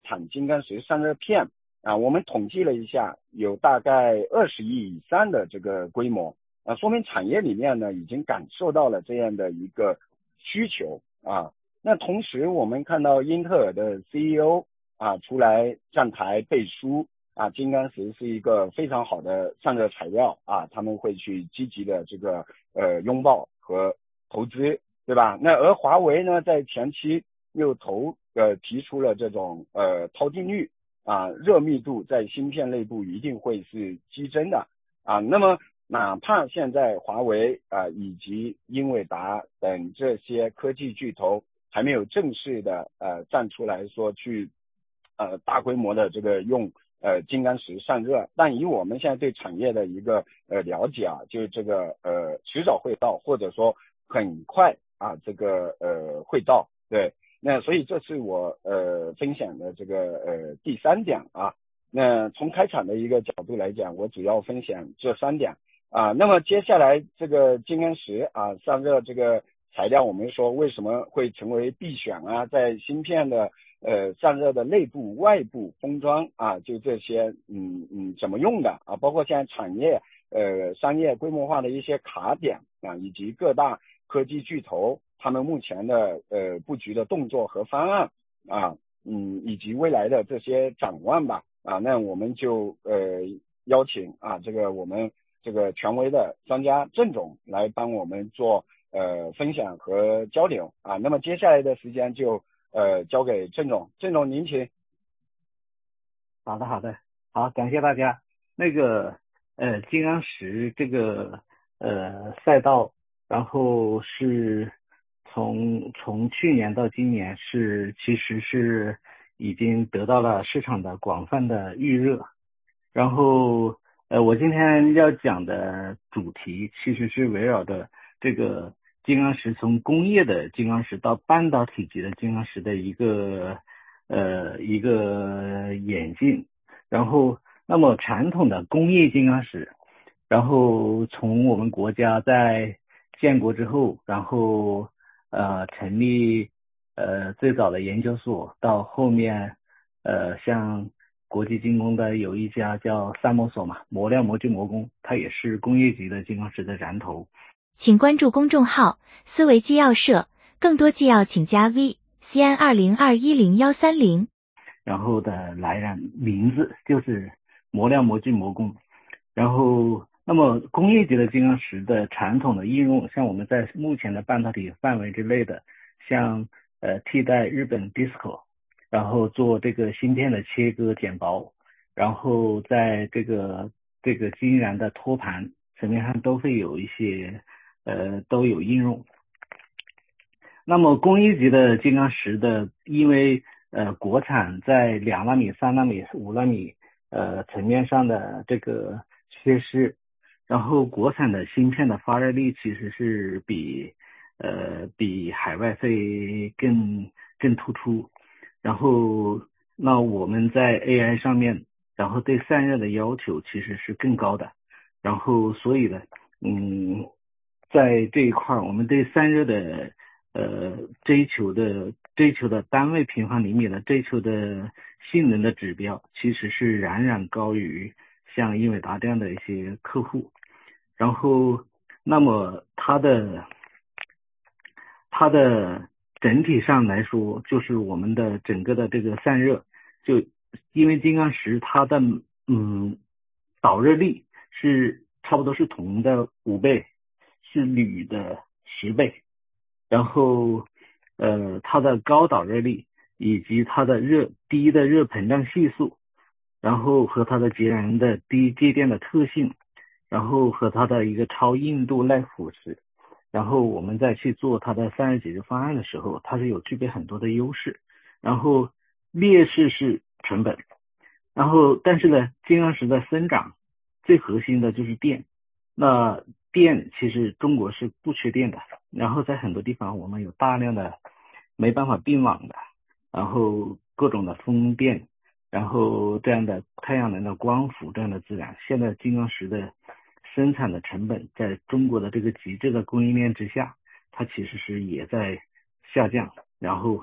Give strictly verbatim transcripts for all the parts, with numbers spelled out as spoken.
产金刚石散热片啊，我们统计了一下，有大概二十亿以上的这个规模啊，说明产业里面呢已经感受到了这样的一个需求啊。那同时我们看到英特尔的 C E O 啊出来站台背书啊，金刚石是一个非常好的散热材料啊，他们会去积极的这个呃拥抱和投资，对吧？那而华为呢，在前期又投呃提出了这种呃涛定律啊，热密度在芯片内部一定会是激增的啊。那么哪怕现在华为啊以及英伟达等这些科技巨头还没有正式的呃站出来说去呃大规模的这个用呃金刚石散热，但以我们现在对产业的一个呃了解啊，就是这个呃迟早会到，或者说很快啊这个呃会到，对。那所以这是我呃分享的这个呃第三点啊。那从开场的一个角度来讲，我主要分享这三点啊。那么接下来这个金刚石啊散热这个材料，我们说为什么会成为必选啊？在芯片的呃散热的内部、外部封装啊，就这些嗯嗯怎么用的啊？包括现在产业呃商业规模化的一些卡点啊，以及各大科技巨头他们目前的呃布局的动作和方案啊，嗯以及未来的这些展望吧啊，那我们就呃邀请啊这个我们这个权威的专家郑总来帮我们做呃分享和交流啊。那么接下来的时间就呃交给郑总，郑总您请。 好的好的，好，感谢大家。那个呃金刚石这个呃赛道，然后是从从去年到今年是其实是已经得到了市场的广泛的预热。然后呃我今天要讲的主题其实是围绕着这个金刚石从工业的金刚石到半导体级的金刚石的一个呃一个演进。然后那么传统的工业金刚石，然后从我们国家在建国之后，然后呃成立呃最早的研究所，到后面呃像国际精工的有一家叫三模所嘛，磨料模具磨工，它也是工业级的金刚石的燃头。 请关注公众号思维纪要社，更多纪要请加 V C N 二零二一零一三零。 然后的来源名字就是磨料模具磨工。然后那么工业级的金刚石的传统的应用，像我们在目前的半导体范围之内的，像呃替代日本 Disco， 然后做这个芯片的切割剪薄，然后在这个这个晶圆的托盘层面上都会有一些呃都有应用。那么工业级的金刚石的，因为呃国产在两纳米、三纳米、五纳米呃层面上的这个缺失，然后国产的芯片的发热力其实是比呃比海外会更更突出。然后那我们在 A I 上面，然后对散热的要求其实是更高的。然后所以呢，嗯，在这一块我们对散热的呃追求的追求的单位平方厘米的追求的性能的指标，其实是远远高于像英伟达这样的一些客户。然后那么它的它的整体上来说，就是我们的整个的这个散热，就因为金刚石它的嗯导热力是差不多是铜的五倍，是铝的十倍。然后呃它的高导热力以及它的热低的热膨胀系数，然后和它的节能的低介电的特性，然后和它的一个超硬度耐腐蚀，然后我们再去做它的散热解决方案的时候，它是有具备很多的优势。然后劣势是成本，然后但是呢金刚石的生长最核心的就是电。那电其实中国是不缺电的，然后在很多地方我们有大量的没办法并网的，然后各种的风电，然后这样的太阳能的光伏这样的资源，现在金刚石的生产的成本在中国的这个极致的供应链之下，它其实是也在下降。然后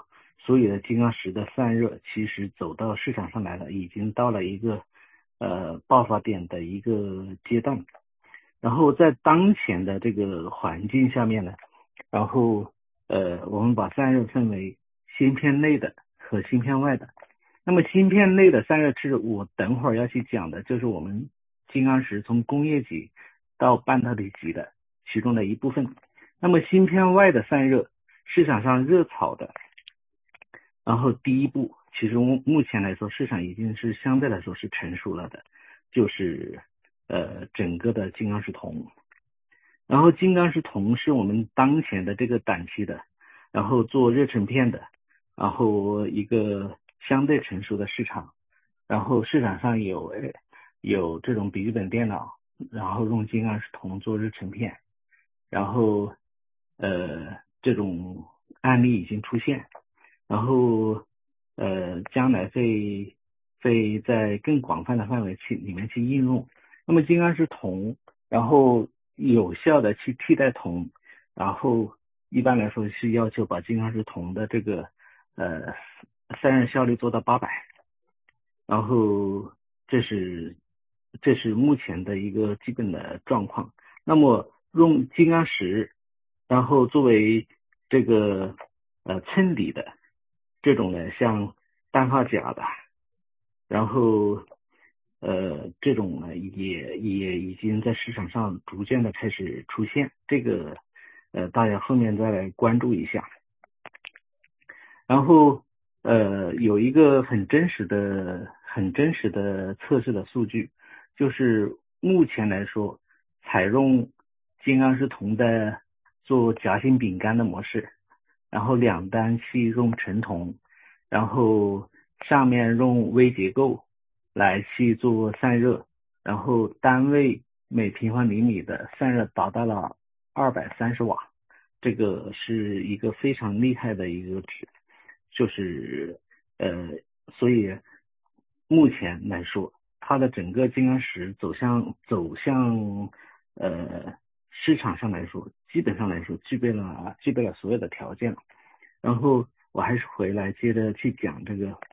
所以呢，金刚石的散热其实走到市场上来了，已经到了一个呃爆发点的一个阶段。然后在当前的这个环境下面呢，然后呃我们把散热分为芯片内的和芯片外的。那么芯片内的散热是我等会儿要去讲的，就是我们金刚石从工业级到半导体级的其中的一部分。那么芯片外的散热，市场上热炒的，然后第一步其实目前来说市场已经是相对来说是成熟了的，就是呃整个的金刚石铜。然后金刚石铜是我们当前的这个档期的，然后做热成片的，然后一个相对成熟的市场。然后市场上有有这种笔记本电脑，然后用金刚石铜做热成片，然后呃这种案例已经出现，然后呃将来会会在更广泛的范围去里面去应用。那么金刚石铜，然后有效的去替代铜，然后一般来说是要求把金刚石铜的这个呃散热效率做到八百，然后这是这是目前的一个基本的状况。那么用金刚石，然后作为这个呃衬底的这种呢，像氮化钾的，然后呃这种呢也也已经在市场上逐渐的开始出现，这个呃大家后面再来关注一下。然后呃有一个很真实的很真实的测试的数据，就是目前来说采用金刚石铜的做夹心饼干的模式，然后两端去用纯铜，然后上面用微结构来去做散热，然后单位每平方厘米的散热达到了二百三十瓦，这个是一个非常厉害的一个值。就是呃，所以目前来说，它的整个金刚石走向走向呃市场上来说，基本上来说具备了具备了所有的条件了。然后我还是回来接着去讲这个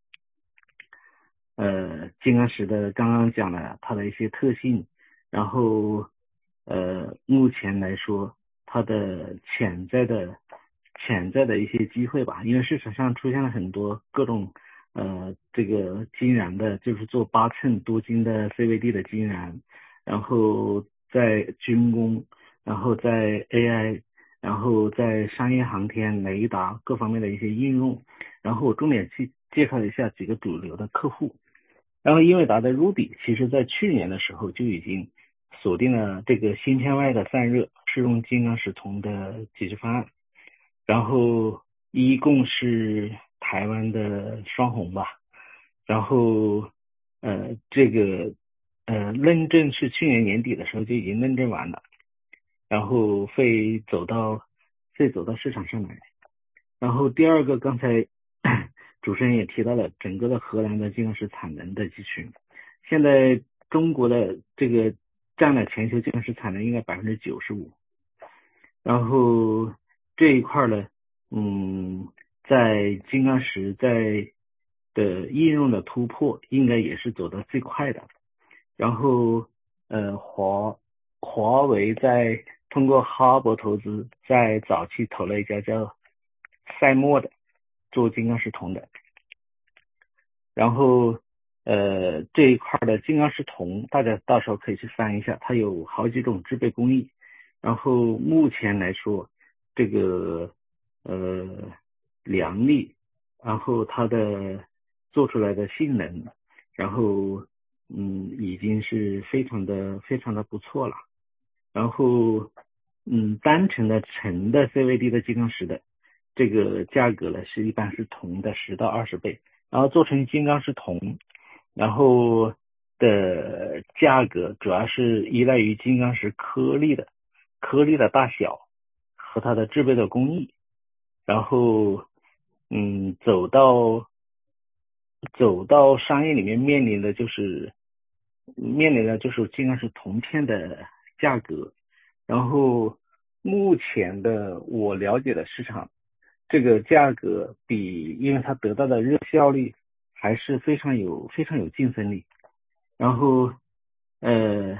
呃金刚石的，刚刚讲了它的一些特性，然后呃目前来说它的潜在的潜在的一些机会吧，因为市场上出现了很多各种呃这个晶燃的，就是做八寸多晶的 C V D 的晶燃，然后在军工，然后在 A I， 然后在商业航天、雷达各方面的一些应用。然后我重点去介绍一下几个主流的客户。然后英伟达的 Ruby 其实在去年的时候就已经锁定了这个芯片外的散热是用金刚石铜的解决方案，然后一共是台湾的双红吧，然后呃这个呃认证是去年年底的时候就已经认证完了，然后会走到会走到市场上来。然后第二个，刚才主持人也提到了整个的荷兰的金刚石产能的集群，现在中国的这个占了全球金刚石产能应该百分之九十五，然后这一块呢，嗯，在金刚石在的应用的突破应该也是走得最快的。然后呃华华为在通过哈勃投资，在早期投了一家叫赛默的做金刚石铜的，然后呃这一块的金刚石铜大家到时候可以去翻一下，它有好几种制备工艺，然后目前来说这个呃良率，然后它的做出来的性能，然后嗯已经是非常的非常的不错了。然后嗯单纯的纯的 C V D 的金刚石的这个价格呢是一般是铜的十到二十倍，然后做成金刚石铜，然后的价格主要是依赖于金刚石颗粒的颗粒的大小和它的制备的工艺，然后嗯走到走到商业里面面临的就是面临的就是金刚石铜片的价格。然后目前的我了解的市场这个价格比，因为它得到的热效率还是非常有非常有竞争力。然后呃，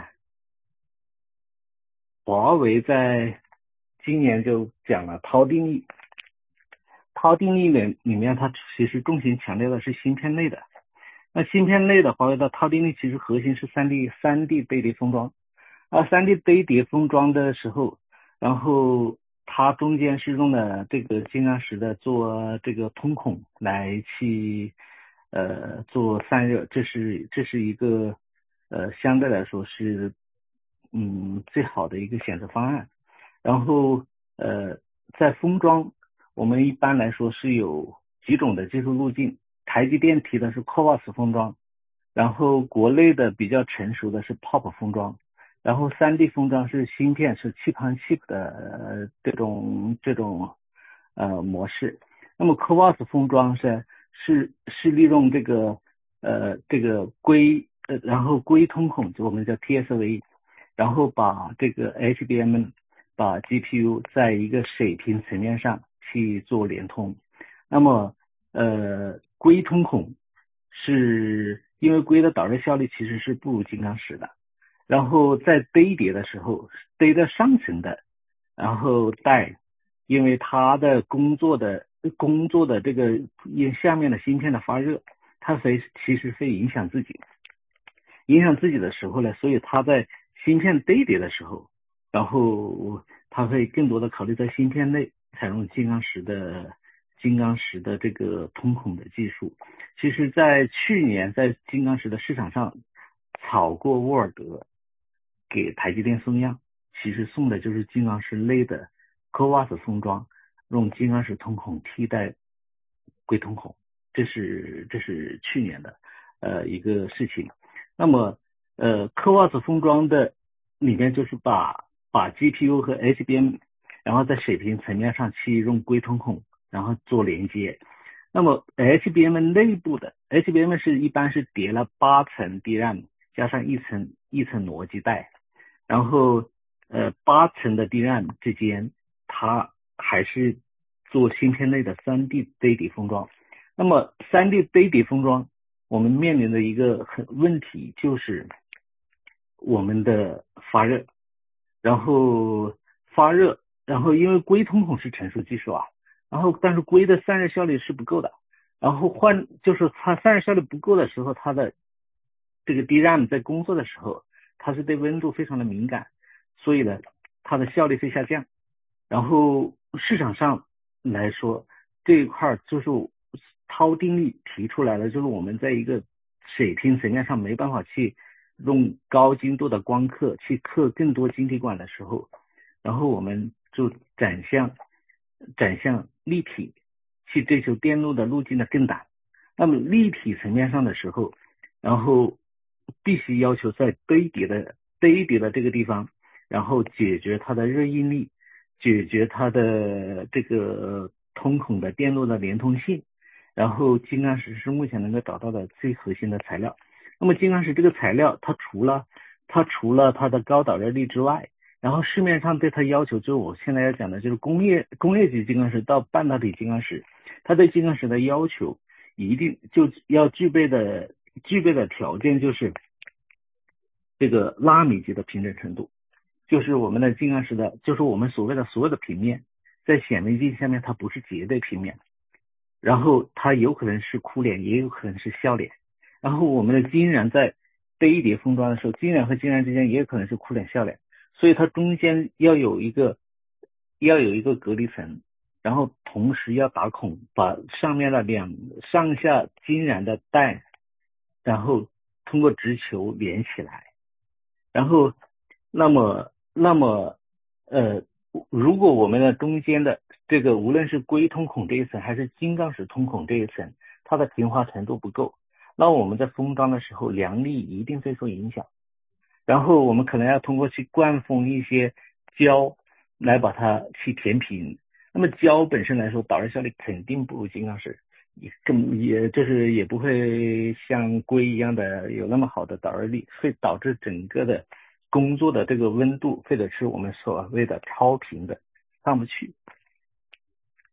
华为在今年就讲了韬定律，韬定律里里面它其实重心强调的是芯片类的。那芯片类的华为的韬定律其实核心是 三 D 三 D 堆叠封装。啊 三 D 堆叠封装的时候，然后它中间是用了这个金刚石的做这个通孔来去呃做散热，这是这是一个呃相对来说是嗯最好的一个选择方案。然后呃在封装我们一般来说是有几种的技术路径，台积电提的是 C O V A S 封装，然后国内的比较成熟的是 P O P 封装，然后 三 D 封装是芯片是 chip on chip 的、呃、这种这种呃模式。那么 C O V A S 封装是是是利用这个呃这个硅呃然后硅通孔，就我们叫 T S V， 然后把这个 H B M 把 G P U 在一个水平层面上去做联通。那么呃硅通孔是因为硅的导热效率其实是不如金刚石的，然后在堆叠的时候堆的上层的然后带，因为它的工作的工作的这个因下面的芯片的发热，它会其实会影响自己影响自己的时候呢，所以它在芯片堆叠的时候，然后它会更多的考虑在芯片内采用金刚石的金刚石的这个通孔的技术。其实在去年在金刚石的市场上炒过沃尔德给台积电送样，其实送的就是金刚石类的 C O V A S 封装，用金刚石通孔替代硅通孔，这是这是去年的呃一个事情。那么呃 C O V A S 封装的里面就是把把 G P U 和 H B M 然后在水平层面上去用硅通孔然后做连接。那么 H B M 内部的 H B M 是一般是叠了八层 D RAM 加上一层一层逻辑带，然后呃八层的 D RAM 之间它还是做芯片类的 三 D 堆叠封装。那么 三 D 堆叠封装我们面临的一个很问题就是我们的发热，然后发热然后因为硅通孔是成熟技术啊，然后但是硅的散热效率是不够的，然后换就是它散热效率不够的时候，它的这个 D RAM 在工作的时候它是对温度非常的敏感，所以呢它的效率会下降。然后市场上来说这一块就是韬定律提出来了，就是我们在一个水平层面上没办法去用高精度的光刻去刻更多晶体管的时候，然后我们就转向转向立体去追求电路的路径的更短。那么立体层面上的时候，然后必须要求在堆叠的堆叠的这个地方，然后解决它的热应力，解决它的这个通孔的电路的连通性，然后金刚石是目前能够找到的最核心的材料。那么金刚石这个材料它除了它除了它的高导热力之外，然后市面上对它要求，就是我现在要讲的就是工业工业级金刚石到半导体金刚石，它对金刚石的要求一定就要具备的具备的条件就是这个纳米级的平整程度，就是我们的金刚石的就是我们所谓的所有的平面在显微镜下面它不是绝对平面，然后它有可能是哭脸也有可能是笑脸，然后我们的晶圆在堆叠封装的时候，晶圆和晶圆之间也有可能是哭脸笑脸，所以它中间要有一个要有一个隔离层，然后同时要打孔，把上面的两上下晶圆的带然后通过直球连起来。然后那么那么呃如果我们的中间的这个无论是硅通孔这一层还是金刚石通孔这一层它的平滑程度不够，那我们在封装的时候良率一定会受影响，然后我们可能要通过去灌封一些胶来把它去填平。那么胶本身来说导热效率肯定不如金刚石，也更也就是也不会像硅一样的有那么好的导热力，会导致整个的工作的这个温度或者是我们所谓的超频的上不去。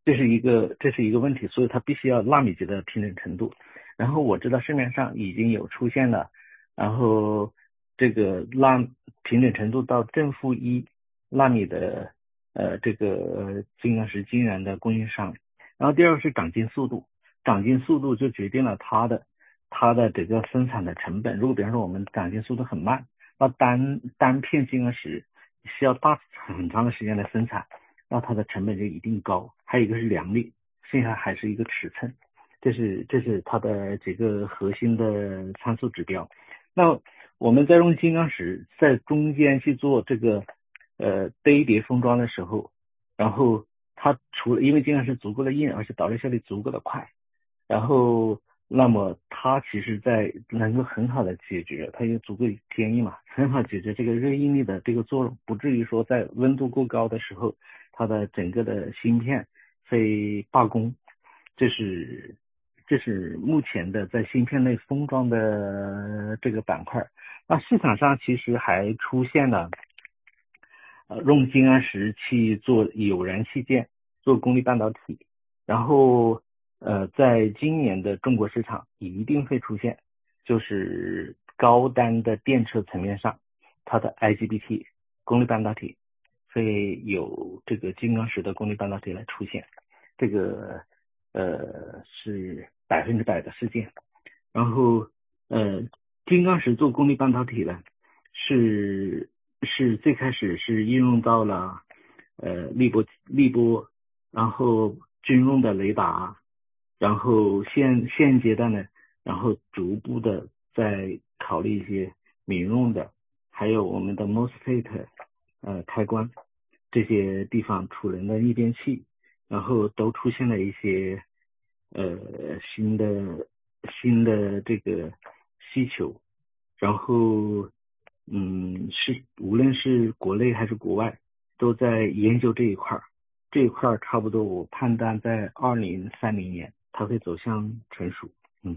这是一个这是一个问题，所以它必须要纳米级的平整程度。然后我知道市面上已经有出现了，然后这个纳平整程度到正负一纳米的呃这个金刚石晶圆的供应商。然后第二个是长进速度，长进速度就决定了它的它的这个生产的成本。如果比方说我们长进速度很慢，那单单片金刚石需要大很长的时间来生产，那它的成本就一定高。还有一个是良率，剩下还是一个尺寸，这是这是它的几个核心的参数指标。那我们在用金刚石在中间去做这个呃堆叠封装的时候，然后它除了因为金刚石足够的硬，而且导热效率足够的快，然后那么它其实在能够很好的解决，它也足够坚硬嘛，很好解决这个热应力的这个作用，不至于说在温度过高的时候，它的整个的芯片会罢工。这是这是目前的在芯片内封装的这个板块。那市场上其实还出现了呃用金刚石去做有燃器件，做功率半导体，然后呃在今年的中国市场一定会出现，就是高单的电车层面上，它的 I G B T 功率半导体会有这个金刚石的功率半导体来出现，这个呃是百分之百的事件。然后呃金刚石做功率半导体呢，是是最开始是应用到了呃力波力波，然后军用的雷达，然后现现阶段呢，然后逐步的在考虑一些民用的，还有我们的 MOSFET 呃开关这些地方储能的逆变器，然后都出现了一些呃新的新的这个需求。然后嗯是无论是国内还是国外都在研究这一块儿，这一块儿差不多我判断在二零三零年它会走向成熟。嗯，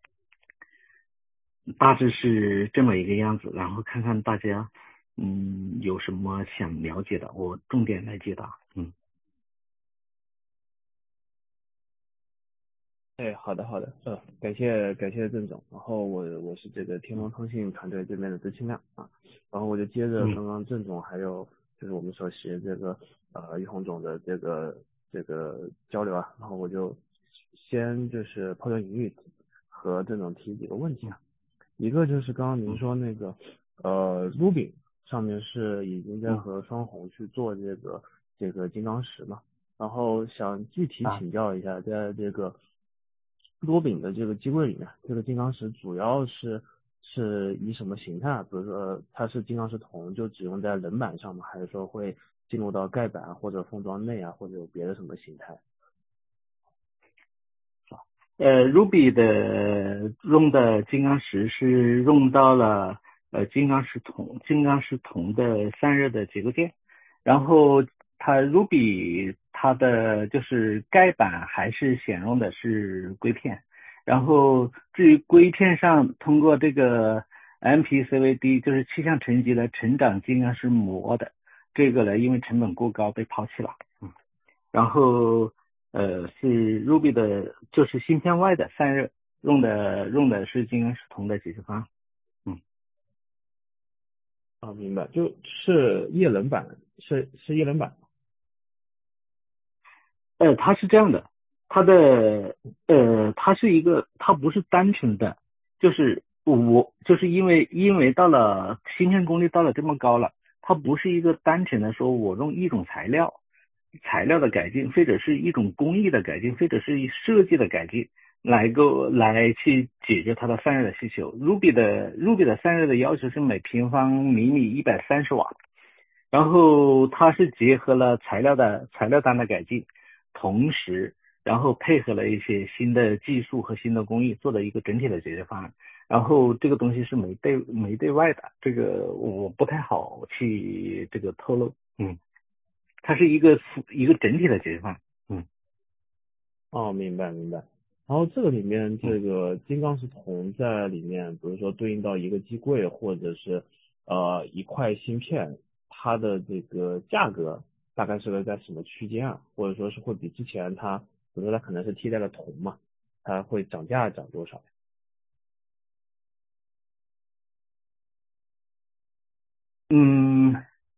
大致是这么一个样子，然后看看大家嗯有什么想了解的，我重点来解答。嗯。 哎，好的好的，呃，感谢感谢郑总。然后我我是这个天猫通信团队这边的资清亮啊，然后我就接着刚刚郑总还有就是我们首席这个呃于洪总的这个这个交流啊，然后我就先就是抛砖引玉和郑总提几个问题啊。一个就是刚刚您说那个呃 Rubin 上面是已经在和双红去做这个这个金刚石嘛，然后想具体请教一下，在这个多柄的这个机柜里面，这个金刚石主要是是以什么形态啊？比如说它是金刚石铜，就只用在冷板上吗？还是说会进入到盖板或者封装内啊，或者有别的什么形态？ 呃 Ruby 的用的金刚石是用到了呃金刚石铜金刚石铜的散热的结构件，然后它 Ruby 它的就是盖板还是选用的是硅片，然后至于硅片上通过这个 M P C V D 就是气象层级的成长金刚石磨的，这个呢因为成本过高被抛弃了。嗯，然后呃是 Ruby 的就是芯片外的散热用的用的是金刚石铜的解决方案。嗯， 啊，明白，就是液冷板，是是液冷板。 呃，它是这样的，它的呃，它是一个，它不是单纯的，就是我就是因为因为到了芯片功率到了这么高了，它不是一个单纯的说我用一种材料材料的改进，或者是一种工艺的改进，或者是设计的改进来够来去解决它的散热的需求。Ruby 的 Ruby 的散热的要求是每平方厘米一百三十瓦，然后它是结合了材料的材料单的改进，同时然后配合了一些新的技术和新的工艺做的一个整体的解决方案。然后这个东西是没对没对外的，这个我不太好去这个透露。嗯，它是一个一个整体的解决方案。嗯， 哦，明白明白。然后这个里面这个金刚石铜在里面，比如说对应到一个机柜或者是呃一块芯片，它的这个价格大概是个在什么区间啊？或者说是会比之前它，比如说它可能是替代了铜嘛，它会涨价涨多少？ 嗯，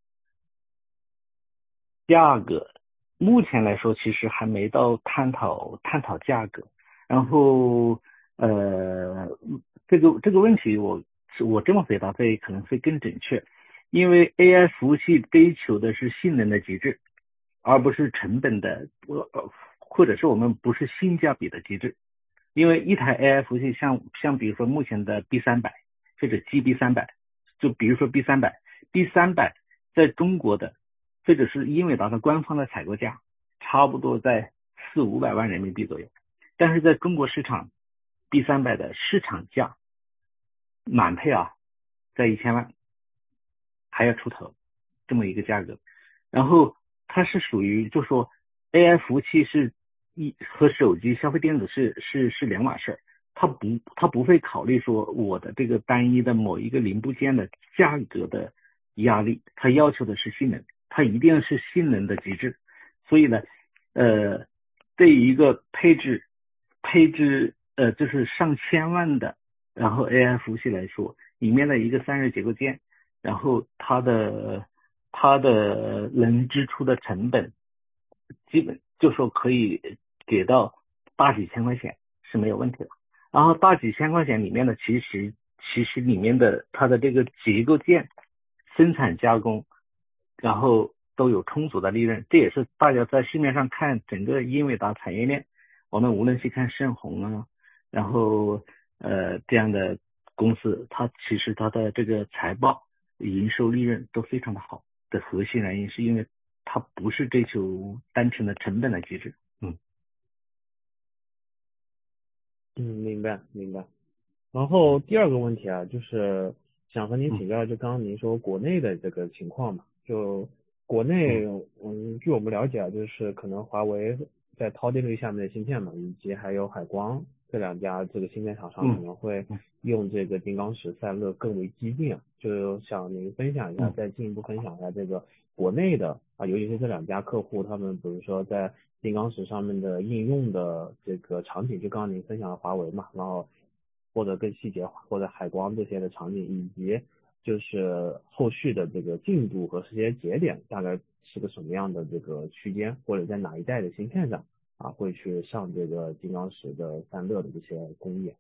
价格目前来说其实还没到探讨探讨价格。然后呃，这个这个问题我我这么回答会可能会更准确，因为 A I 服务器追求的是性能的极致，而不是成本的，呃，或者是我们不是性价比的极致。因为一台 A I 服务器像像比如说目前的 B 三百或者 G B 三百，就比如说 B 三百 B 三百在中国的或者是英伟达的官方的采购价差不多在四五百万人民币左右，但是在中国市场 B 三百的市场价满配啊在一千万还要出头这么一个价格。然后它是属于就说 A I 服务器是一和手机消费电子是是是两码事，它不它不会考虑说我的这个单一的某一个零部件的价格的压力，它要求的是性能，它一定是性能的极致。所以呢，呃，对于一个配置配置呃就是上千万的，然后 A I 服务器来说，里面的一个散热结构件，然后它的它的能支出的成本，基本就说可以给到大几千块钱是没有问题的。然后大几千块钱里面的，其实其实里面的它的这个结构件、生产加工，然后都有充足的利润。这也是大家在市面上看整个英伟达产业链，我们无论是看盛虹啊，然后呃这样的公司，它其实它的这个财报、营收利润都非常的好的核心原因，是因为它不是追求单纯的成本的机制。嗯嗯，明白明白。然后第二个问题啊，就是想和您嗯请教，就刚刚您说国内的这个情况嘛，就国内， 嗯嗯，据我们了解啊，就是可能华为在饕餮类下面的芯片嘛，以及还有海光这两家这个芯片厂商可嗯能会嗯用这个金刚石散热更为激进啊，就想您分享一下， 嗯再进一步分享一下这个国内的啊，尤其是这两家客户，他们比如说在金刚石上面的应用的这个场景，就刚刚您分享了华为嘛，然后或者更细节化，或者海光这些的场景，以及就是后续的这个进度和时间节点大概是个什么样的这个区间，或者在哪一代的芯片上啊会去上这个金刚石的散热的这些工艺。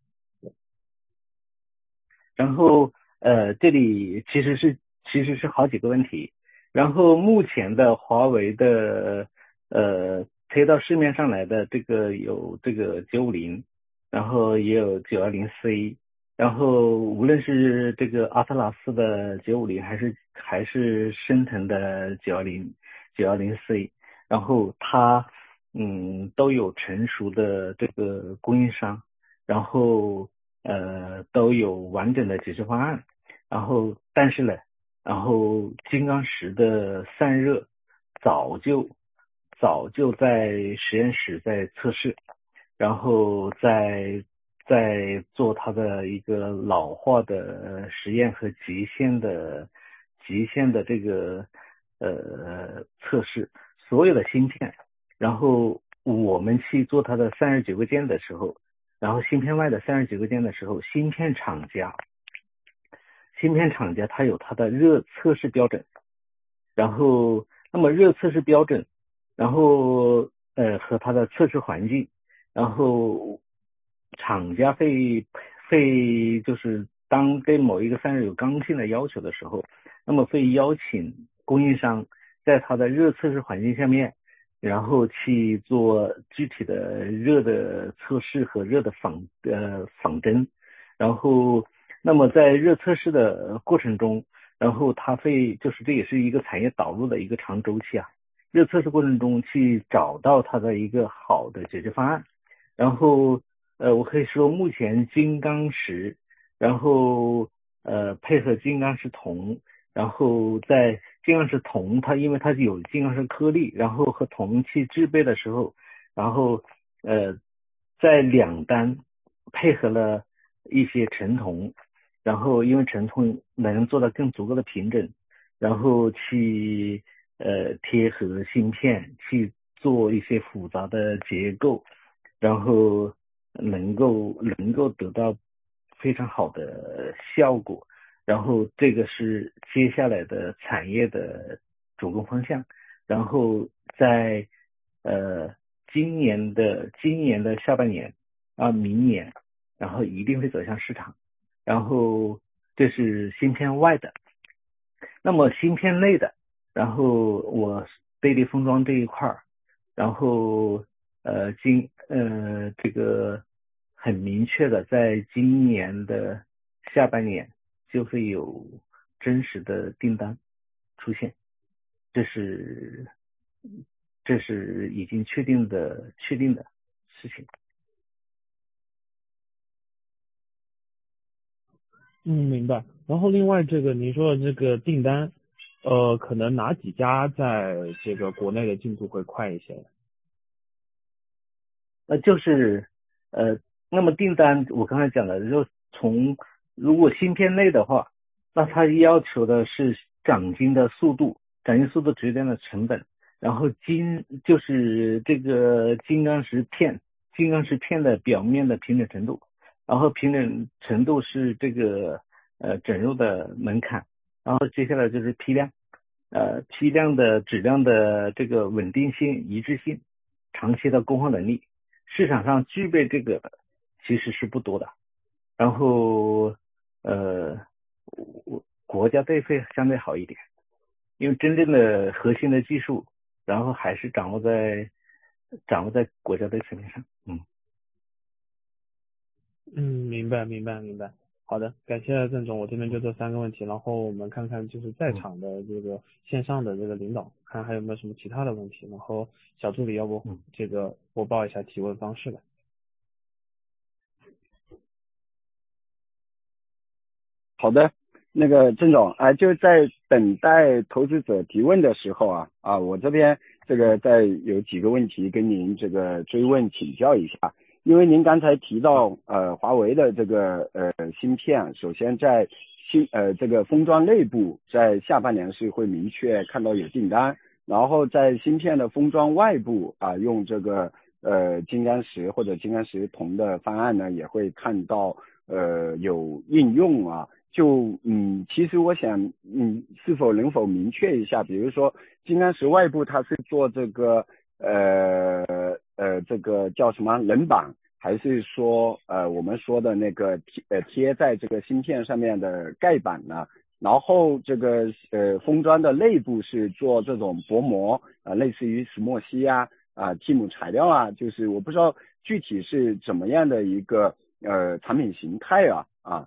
然后呃这里其实是其实是好几个问题。然后目前的华为的呃推到市面上来的这个有这个九五零，然后也有九二零 C， 然后无论是这个阿特拉斯的九五零还是还是升腾的九二零 九二零 C， 然后它嗯都有成熟的这个供应商，然后呃都有完整的解决方案。然后但是呢，然后金刚石的散热早就早就在实验室在测试，然后在在做它的一个老化的实验和极限的极限的这个呃测试，所有的芯片，然后我们去做它的散热结构件的时候，然后芯片外的散热结构件的时候，芯片厂家芯片厂家它有它的热测试标准，然后那么热测试标准，然后呃和它的测试环境，然后厂家会会就是当对某一个散热有刚性的要求的时候，那么会邀请供应商在它的热测试环境下面，然后去做具体的热的测试和热的仿呃仿真。然后那么在热测试的过程中，然后它会就是这也是一个产业导入的一个长周期啊。热测试过程中去找到它的一个好的解决方案，然后呃我可以说目前金刚石，然后呃配合金刚石铜，然后在金刚石铜它因为它有金刚石颗粒，然后和铜去制备的时候，然后呃在两端配合了一些陈铜，然后因为陈铜能做到更足够的平整，然后去呃贴合芯片去做一些复杂的结构，然后能够能够得到非常好的效果，然后这个是接下来的产业的主攻方向，然后在呃今年的今年的下半年啊明年，然后一定会走向市场，然后这是芯片外的。那么芯片内的，然后我贝利封装这一块儿，然后呃今呃这个很明确的在今年的下半年就会有真实的订单出现，这是这是已经确定的确定的事情。 嗯，明白。然后另外这个您说的这个订单，呃，可能哪几家在这个国内的进度会快一些？ 那就是呃，那么订单我刚才讲的，就从如果芯片类的话，那它要求的是长晶的速度，长晶速度决定了成本，然后晶就是这个金刚石片，金刚石片的表面的平整程度，然后平整程度是这个呃整入的门槛，然后接下来就是批量，呃批量的质量的这个稳定性、一致性、长期的供货能力。市场上具备这个其实是不多的，然后呃国家队会相对好一点，因为真正的核心的技术，然后还是掌握在掌握在国家队层面上。嗯嗯，明白明白明白。好的，感谢郑总，我这边就这三个问题，然后我们看看就是在场的这个线上的这个领导，看还有没有什么其他的问题，然后小助理要不这个播报一下提问方式吧。 好的，那个郑总啊、呃，就在等待投资者提问的时候啊啊，我这边这个再有几个问题跟您这个追问请教一下。因为您刚才提到呃华为的这个呃芯片，首先在芯呃这个封装内部在下半年是会明确看到有订单，然后在芯片的封装外部啊用这个呃金刚石或者金刚石铜的方案呢也会看到呃有应用啊。就嗯，其实我想嗯，是否能否明确一下，比如说金刚石外部它是做这个呃呃这个叫什么冷板，还是说呃我们说的那个贴呃贴在这个芯片上面的盖板呢？然后这个呃封装的内部是做这种薄膜啊、呃，类似于石墨烯啊啊 T M 材料啊，就是我不知道具体是怎么样的一个呃产品形态啊啊。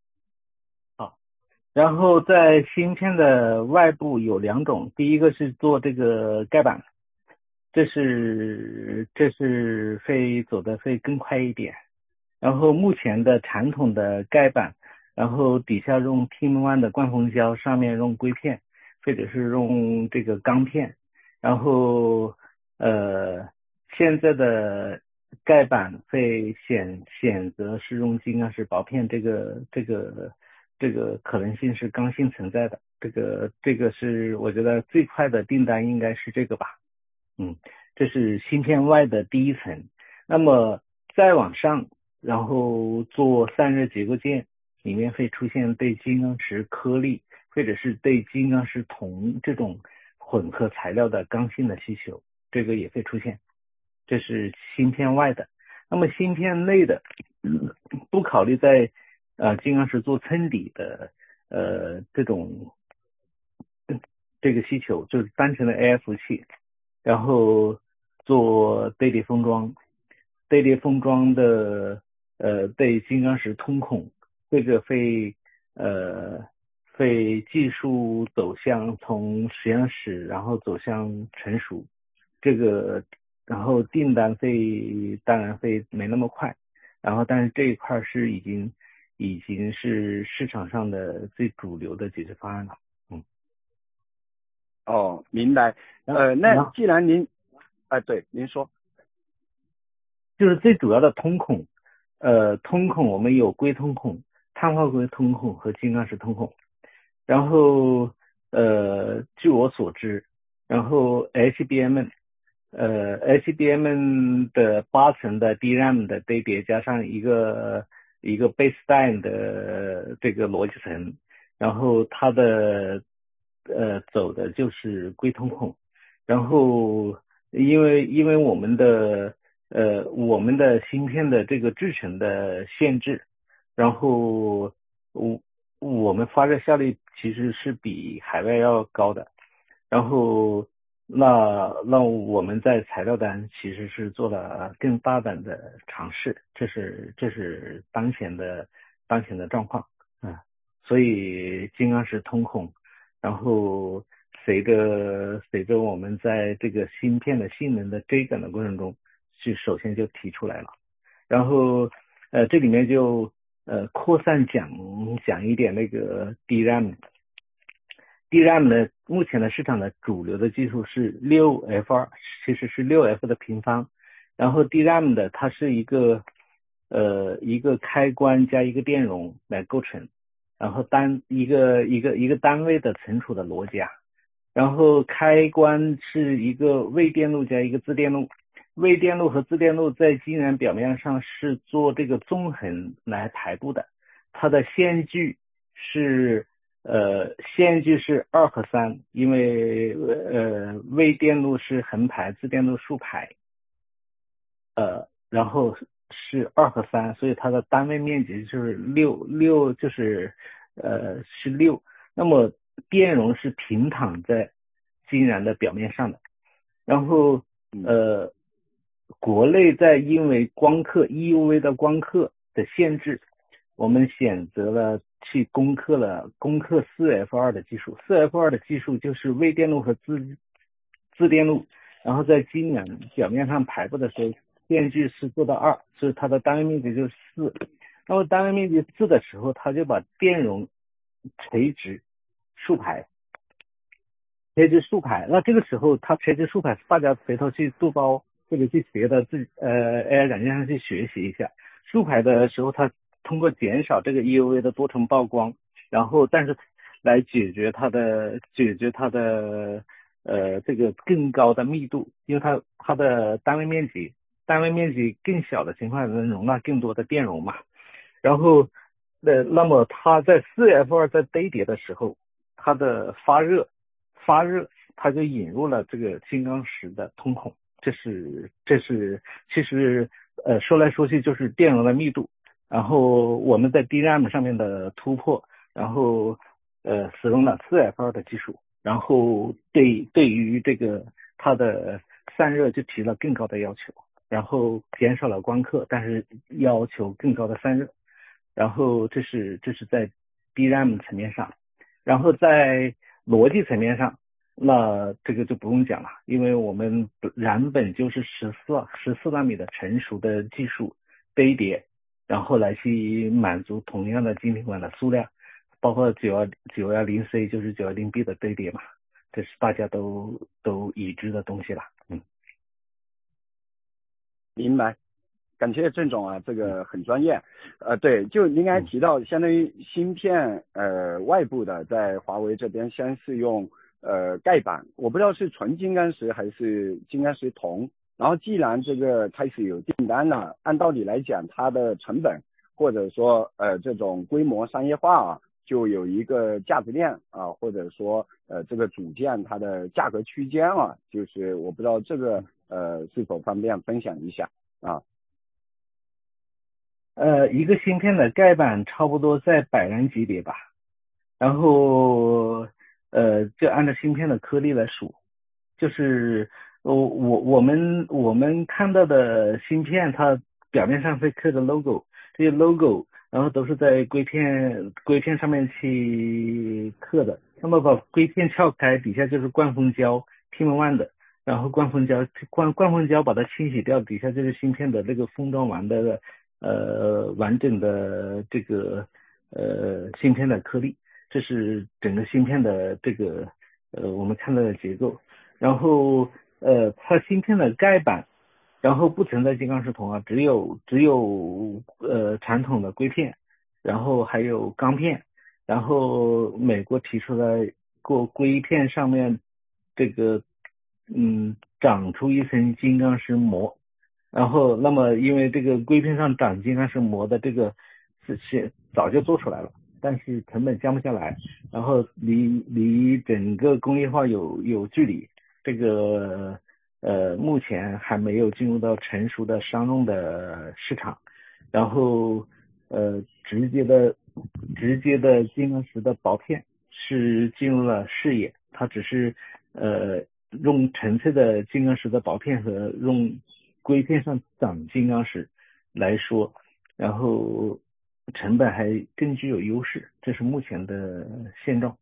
然后在芯片的外部有两种，第一个是做这个盖板，这是这是会走的会更快一点。然后目前的传统的盖板，然后底下用 T M 一 的灌封胶，上面用硅片，或者是用这个钢片。然后呃现在的盖板会选选择是用金刚石薄片，这个这个这个可能性是刚性存在的，这个这个是我觉得最快的订单应该是这个吧。嗯，这是芯片外的第一层。那么再往上，然后做散热结构件，里面会出现对金刚石颗粒或者是对金刚石铜这种混合材料的刚性的需求，这个也会出现。这是芯片外的。那么芯片内的，嗯、不考虑在呃金刚石做衬底的呃这种这个需求，就是单纯的 A F 器，然后做对列封装，对列封装的呃对金刚石通孔，这个会呃会技术走向从实验室然后走向成熟，这个然后订单会当然会没那么快，然后但是这一块是已经已经是市场上的最主流的解决方案了。嗯。 哦，明白。呃，那既然您，啊、呃，对，您说， 就是最主要的通孔，呃，通孔我们有硅通孔、碳化硅通孔和金刚石通孔。然后，呃，据我所知， 然后 H B M， 呃 H B M 的八层的 D RAM 的堆叠加上一个一个 baseline 的这个逻辑层，然后它的呃走的就是硅通孔，然后因为因为我们的呃我们的芯片的这个制程的限制，然后我我们发热效率其实是比海外要高的，然后那那我们在材料端其实是做了更大胆的尝试，这是这是当前的当前的状况啊、嗯，所以金刚石通孔，然后随着随着我们在这个芯片的性能的追赶的过程中，是首先就提出来了，然后呃这里面就呃扩散讲讲一点那个 D RAM。D RAM 的目前的市场的主流的技术是 六 F 二， 其实是 六 F 的平方，然后 D RAM 的它是一个呃一个开关加一个电容来构成，然后单一个一个一个单位的存储的逻辑啊，然后开关是一个微电路加一个自电路，微电路和自电路在晶圆表面上是做这个纵横来排布的，它的线距是呃线距是二和三，因为呃微电路是横排，自电路竖排，呃然后是二和三，所以它的单位面积就是六六就是呃是六，那么电容是平躺在晶圆的表面上的，然后呃国内在因为光刻 E U V 的光刻的限制，我们选择了去攻克了攻克 四 F 二 的技术。 四 F 二 的技术就是微电路和自自电路，然后在晶圆表面上排布的时候，电距是做到二，所以它的单位面积就是四。那么单位面积四的时候，它就把电容垂直竖排，垂直竖排。那这个时候它垂直竖排，大家回头去杜包或者去学的自己呃 A I 软件上去学习一下。竖排的时候，它通过减少这个 E U V 的多层曝光，然后但是来解决它的解决它的呃这个更高的密度，因为它它的单位面积单位面积更小的情况下能容纳更多的电容嘛。然后呃那么它在 四 F 二 在堆叠的时候，它的发热发热它就引入了这个金刚石的通孔，这是这是其实呃说来说去就是电容的密度，然后我们在 D RAM 上面的突破，然后呃使用了 四 F 二 的技术，然后对对于这个它的散热就提了更高的要求，然后减少了光刻，但是要求更高的散热，然后这是这是在 D RAM 层面上，然后在逻辑层面上，那这个就不用讲了，因为我们原本就是十四十四纳米的成熟的技术堆叠，然后来去满足同样的晶体管的数量，包括九二九幺零 C 就是九幺零 B 的堆叠嘛，这是大家都都已知的东西了。嗯， 明白。感谢郑总啊，这个很专业。呃，对，就您刚才提到，相当于芯片呃外部的，在华为这边先是用呃盖板，我不知道是纯金刚石还是金刚石铜。然后既然这个开始有订单了，按道理来讲，它的成本或者说呃这种规模商业化啊，就有一个价值链啊，或者说呃这个组件它的价格区间啊，就是我不知道这个呃是否方便分享一下啊。 呃，一个芯片的盖板差不多在百元级别吧，然后呃，就按照芯片的颗粒来数，就是我我我们我们看到的芯片，它表面上会刻着 logo， 这些 logo 然后都是在硅片硅片上面去刻的，那么把硅片撬开，底下就是灌封胶 P M 一 的，然后灌封胶灌灌封胶把它清洗掉，底下就是芯片的这个封装完的呃完整的这个呃芯片的颗粒，这是整个芯片的这个呃我们看到的结构。然后呃它芯片的盖板，然后不存在金刚石铜啊，只有只有呃传统的硅片，然后还有钢片，然后美国提出来过硅片上面这个嗯长出一层金刚石膜，然后那么因为这个硅片上长金刚石膜的这个是是早就做出来了，但是成本降不下来，然后离离整个工业化有有距离，这个呃目前还没有进入到成熟的商用的市场，然后呃直接的直接的金刚石的薄片是进入了视野，它只是呃用纯粹的金刚石的薄片和用硅片上长金刚石来说，然后成本还更具有优势，这是目前的现状。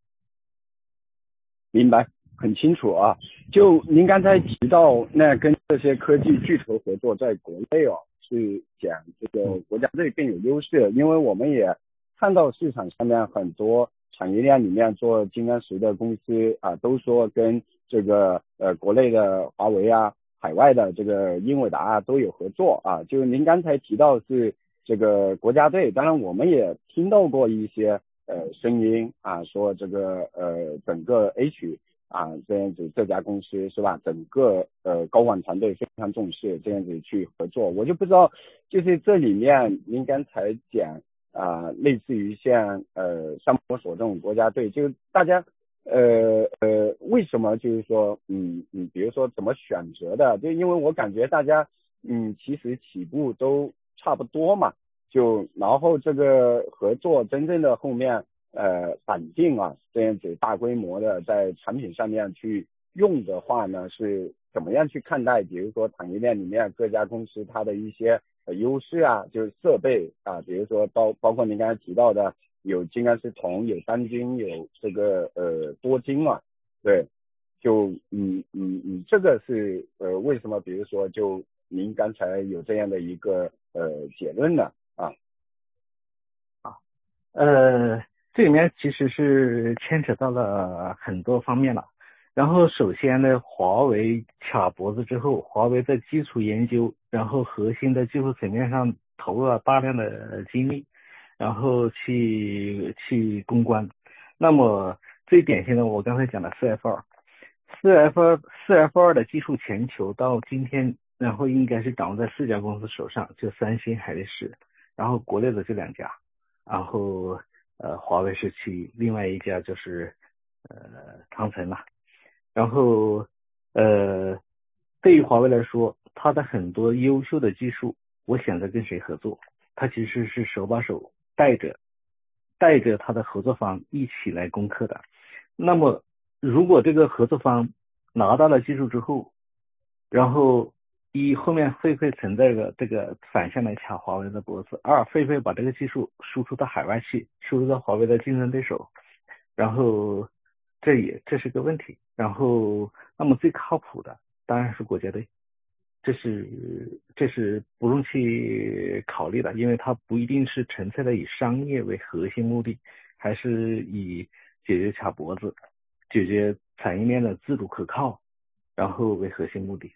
明白，很清楚啊。就您刚才提到，那跟这些科技巨头合作，在国内哦，是讲这个国家队更有优势，因为我们也看到市场上面很多产业链里面做金刚石的公司啊，都说跟这个呃国内的华为啊，海外的这个英伟达啊都有合作啊。就您刚才提到是这个国家队，当然我们也听到过一些呃声音啊，说这个呃整个 H 啊这样子这家公司是吧，整个呃高管团队非常重视这样子去合作，我就不知道就是这里面您刚才讲啊，类似于像呃上博所这种国家队，就是大家呃呃为什么就是说嗯嗯比如说怎么选择的，就因为我感觉大家嗯其实起步都差不多嘛，就然后这个合作真正的后面呃绑定啊这样子大规模的在产品上面去用的话呢，是怎么样去看待比如说产业链里面各家公司它的一些呃优势啊，就是设备啊，比如说包包括您刚才提到的有金刚石铜，有单晶，有这个呃多晶啊，对，就嗯嗯嗯这个是呃为什么比如说就您刚才有这样的一个呃结论呢？啊啊，呃，这里面其实是牵扯到了很多方面了。然后首先呢，华为卡脖子之后，华为在基础研究，然后核心的技术层面上投入了大量的精力，然后去去攻关。那么最典型的，我刚才讲的 四 F 二，四 F 二四 F 二的技术全球到今天，然后应该是掌握在四家公司手上，就三星、海力士，然后国内的这两家。然后呃华为是其一，另外一家就是呃长城了。然后呃对于华为来说，它的很多优秀的技术，我选择跟谁合作，它其实是手把手带着带着它的合作方一起来攻克的。那么如果这个合作方拿到了技术之后，然后一后面会不会存在个这个反向来卡华为的脖子，二会不会把这个技术输出到海外去，输出到华为的竞争对手，然后这也这是个问题。然后那么最靠谱的当然是国家队，这是这是不用去考虑的，因为它不一定是纯粹的以商业为核心目的，还是以解决卡脖子，解决产业链的自主可靠，然后为核心目的。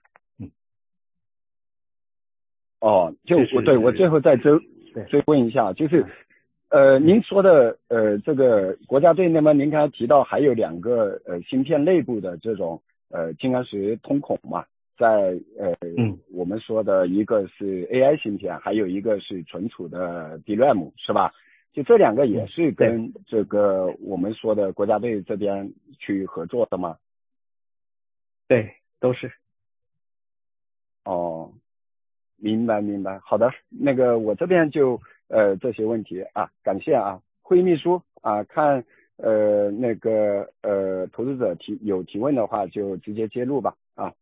哦，就我对我最后再追追问一下，就是呃您说的呃这个国家队，那么您刚才提到还有两个呃芯片内部的这种呃金刚石通孔嘛，在呃嗯我们说的一个是 A I 芯片，还有一个是存储的 D RAM 是吧？就这两个也是跟这个我们说的国家队这边去合作的吗？ 对，都是。 哦。明白明白，好的，那个我这边就呃这些问题啊，感谢啊，会议秘书啊，看呃那个呃投资者提有提问的话就直接接入吧啊。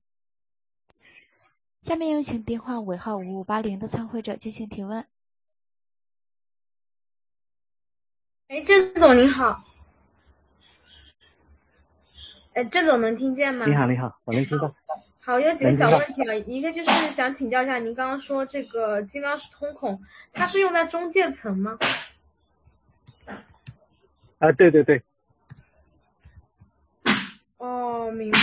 下面有请电话尾号五五八零的参会者进行提问。 哎，郑总您好。哎，郑总能听见吗？ 你好你好，我能听到。 好，有几个小问题啊，一个就是想请教一下，您刚刚说这个金刚石通孔，它是用在中介层吗？ 啊，对对对。 哦，明白。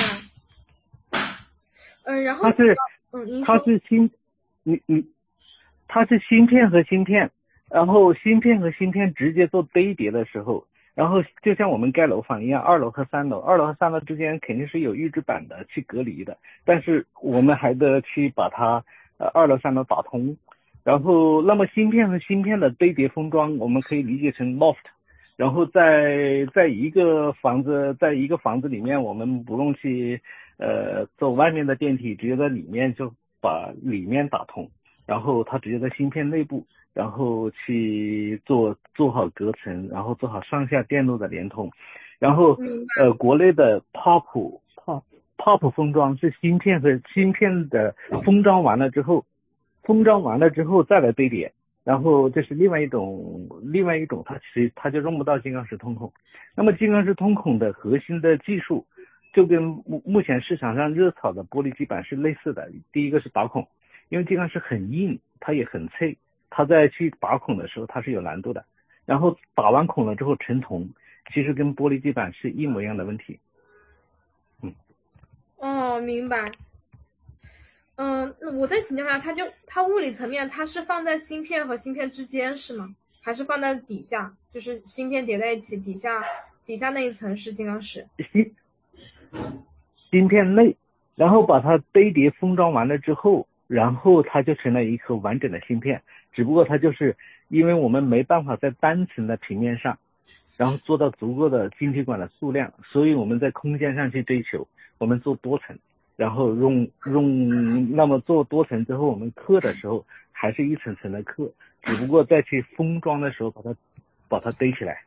嗯，然后它是嗯，您说它是芯，你你，它是芯片和芯片，然后芯片和芯片直接做堆叠的时候， 然后就像我们盖楼房一样，二楼和三楼，二楼和三楼之间肯定是有预制板的去隔离的，但是我们还得去把它呃二楼三楼打通。然后那么芯片和芯片的堆叠封装，我们可以理解成 loft， 然后在在一个房子在一个房子里面，我们不用去呃走外面的电梯，直接在里面就把里面打通，然后它直接在芯片内部，然后去做做好隔层，然后做好上下电路的连通。然后呃国内的 pop pop pop 封装是芯片和芯片的封装完了之后封装完了之后再来堆叠，然后这是另外一种另外一种它其实它就用不到金刚石通孔。那么金刚石通孔的核心的技术就跟目目前市场上热炒的玻璃基板是类似的。第一个是打孔，因为金刚石很硬，它也很脆，它在去打孔的时候它是有难度的。然后打完孔了之后成铜，其实跟玻璃基板是一模一样的问题。嗯。 哦，明白。嗯，我再请教一下，它就它物理层面它是放在芯片和芯片之间是吗？还是放在底下？就是芯片叠在一起，底下底下那一层是金刚石。 芯芯片内，然后把它堆叠封装完了之后，然后它就成了一颗完整的芯片。只不过它就是因为我们没办法在单层的平面上，然后做到足够的晶体管的数量，所以我们在空间上去追求，我们做多层。然后用用那么做多层之后，我们刻的时候还是一层层的刻，只不过再去封装的时候把它把它堆起来。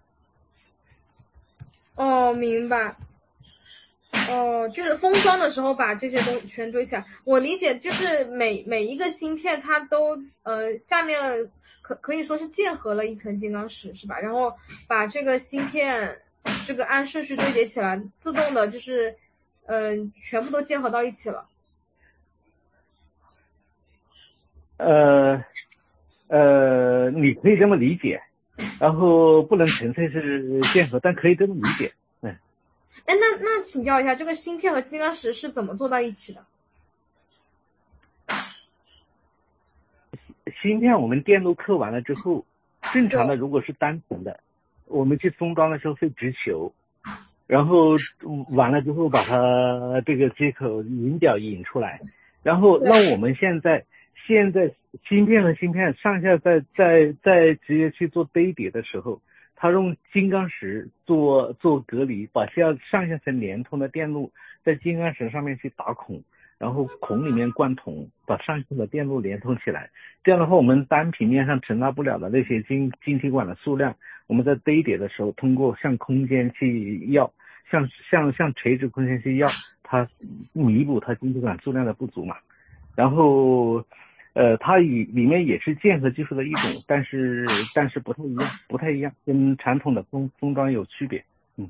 哦，明白。哦，就是封装的时候把这些东西全堆起来。我理解就是每每一个芯片它都呃下面可可以说是建合了一层金刚石是吧？然后把这个芯片这个按顺序堆叠起来，自动的就是嗯、呃，全部都结合到一起了。 呃呃，你可以这么理解，然后不能纯粹是结合，但可以这么理解。嗯。 哎，那那请教一下，这个芯片和金刚石是怎么做到一起的？ 芯片我们电路刻完了之后，正常的如果是单层的，我们去封装的时候会直球。然后完了之后把它这个接口引表引出来，然后那我们现在现在芯片和芯片上下在在在直接去做堆叠的时候，它用金刚石做做隔离，把下上下层连通的电路在金刚石上面去打孔，然后孔里面灌铜，把上下的电路连通起来。这样的话，我们单平面上承纳不了的那些晶晶体管的数量，我们在堆叠的时候，通过向空间去要。像像像垂直空间去要它弥补它晶体管数量的不足嘛，然后呃它与里面也是键合技术的一种，但是但是不太一样，不太一样，跟传统的封封装有区别。嗯，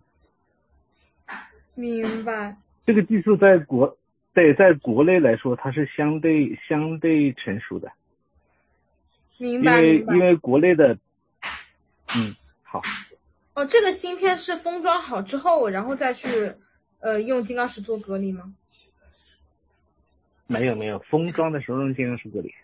明白。 这个技术在国对在国内来说，它是相对相对成熟的。 明白。 因为因为国内的嗯好。 哦，这个芯片是封装好之后，然后再去呃用金刚石做隔离吗？ 没有没有，封装的时候用金刚石隔离。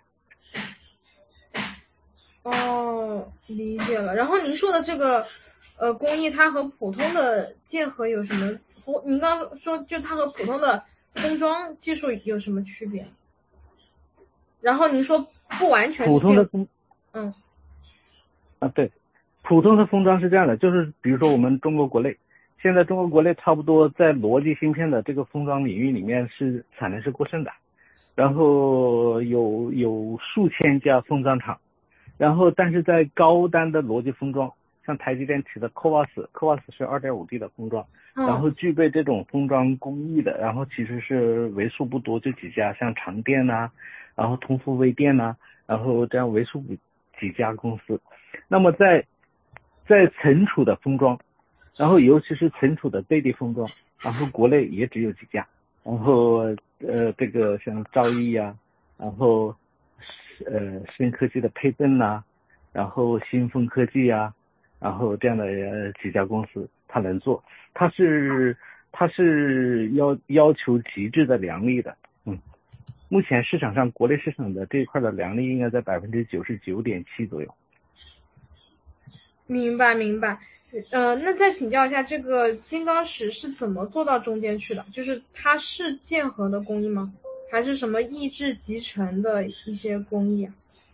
哦，理解了。然后您说的这个呃工艺，它和普通的键合有什么？您刚刚说就它和普通的封装技术有什么区别？然后您说不完全是普通的封， 嗯啊对。普通的封装是这样的，就是比如说我们中国国内，现在中国国内差不多在逻辑芯片的这个封装领域里面是产能是过剩的，然后有有数千家封装厂，然后但是在高单的逻辑封装，像台积电提的 C O A S C O A S 是 二点五 D 的封装，然后具备这种封装工艺的，然后其实是为数不多，这几家像长电呐、啊，然后通富微电呐、啊，然后这样为数不几家公司。那么在在存储的封装，然后尤其是存储的堆叠封装，然后国内也只有几家，然后呃这个像兆易啊，然后呃深科技的配正呐，然后新风科技啊，然后这样的呃几家公司它能做，它是它是要要求极致的良率的，嗯，目前市场上国内市场的这一块的良率应该在百分之九十九点七左右。 明白明白。 呃，那再请教一下，这个金刚石是怎么做到中间去的？就是它是键合的工艺吗？还是什么意制集成的一些工艺啊？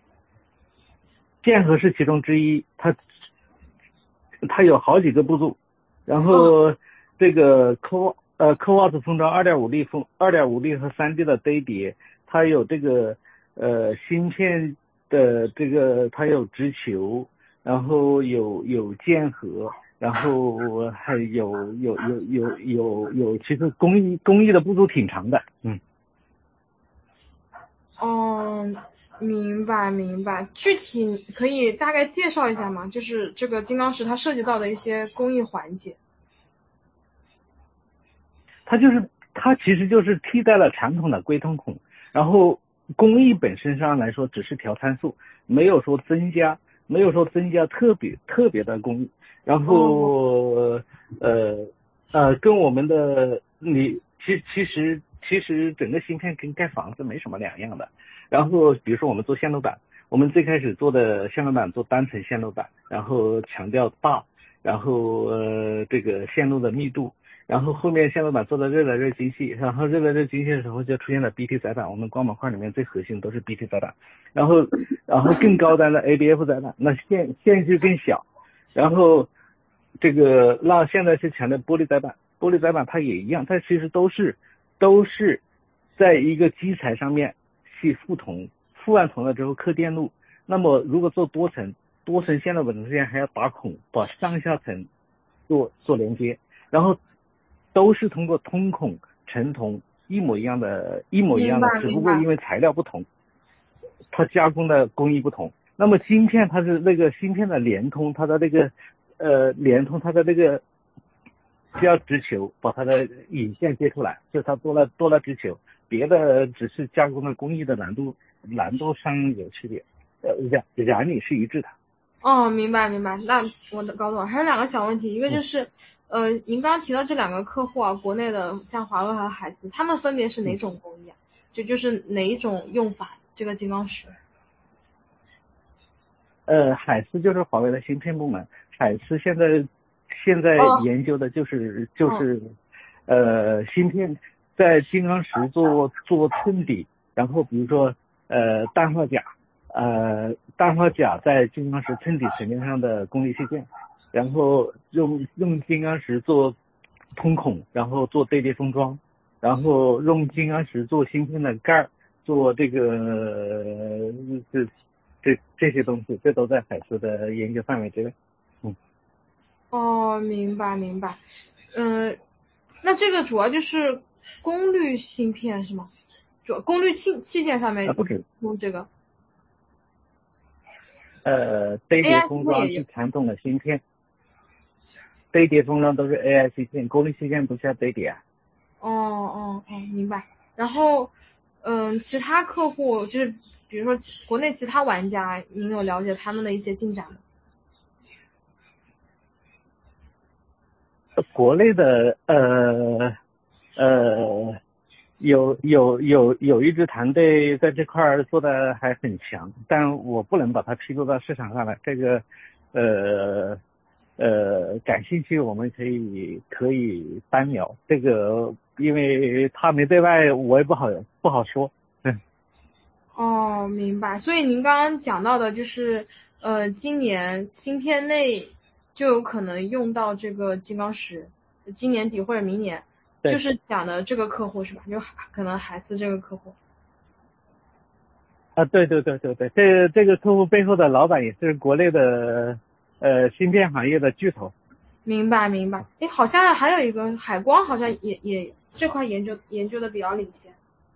键合是其中之一，它它有好几个步骤，然后哦这个科呃科沃斯封装二点五 例封二点五 例和 三 D 的堆叠，它有这个呃芯片的这个它有直球，然后有有键合，然后还有有有有有有其实工艺工艺的步骤挺长的，嗯。 哦，明白明白。具体可以大概介绍一下吗？就是这个金刚石它涉及到的一些工艺环节。 它就是它其实就是替代了传统的硅通孔，然后工艺本身上来说只是调参数，没有说增加，没有说增加特别特别的工艺，然后、哦、呃呃跟我们的你其其实其实整个芯片跟盖房子没什么两样的。然后比如说我们做线路板，我们最开始做的线路板做单层线路板，然后强调大，然后呃这个线路的密度。然后后面线路板做的热来热精细，然后热来热精细的时候就出现了 B T 载板，我们光板块里面最核心都是 B T 载板，然后然后更高端的 A B F 载板，那线线距更小，然后这个那现在是强调玻璃载板，玻璃载板它也一样，它其实都是都是在一个基材上面去复铜，复完铜了之后刻电路，那么如果做多层多层线路板之间还要打孔，把上下层做做连接，然后都是通过通孔成铜一模一样的，一模一样的，只不过因为材料不同，它加工的工艺不同。那么芯片它是那个芯片的联通，它的那个呃联通它的那个需要直球把它的引线接出来，就它多了多了直球，别的只是加工的工艺的难度难度上有区别，呃染染理是一致的。 哦，明白明白，那我搞懂了。还有两个小问题，一个就是，嗯、呃，您刚刚提到这两个客户啊，国内的像华为和海思，他们分别是哪种工艺啊？嗯、就就是哪一种用法？这个金刚石？ 呃，海思就是华为的芯片部门，海思现在现在研究的就是、哦、就是、哦、呃芯片在金刚石做做衬底，然后比如说呃氮化钾。呃，氮化钾在金刚石衬底层面上的功率器件，然后用用金刚石做通孔，然后做堆叠封装，然后用金刚石做芯片的盖儿，做这个这这这些东西，这都在海思的研究范围之内。嗯。 哦，明白明白。嗯、呃，那这个主要就是功率芯片是吗？主功率器器件上面用这个。啊呃，堆叠封装是传统的芯片，堆叠封装都是 A I 芯片，功率器件不需要堆叠啊。 哦哦哦，明白。然后，嗯，其他客户就是比如说国内其他玩家，您有了解他们的一些进展吗？ 国内的呃呃。有有有有一支团队在这块做的还很强，但我不能把它披露到市场上来。这个呃呃感兴趣我们可以可以单聊，这个因为他没对外，我也不好不好说。嗯。 哦，明白。所以您刚刚讲到的就是呃今年芯片内就有可能用到这个金刚石，今年底或者明年。就是讲的这个客户是吧？就可能海思这个客户。 啊，对对对对对，这这个客户背后的老板也是国内的呃芯片行业的巨头。 明白明白。诶，好像还有一个海光，好像也也这块研究研究的比较领先。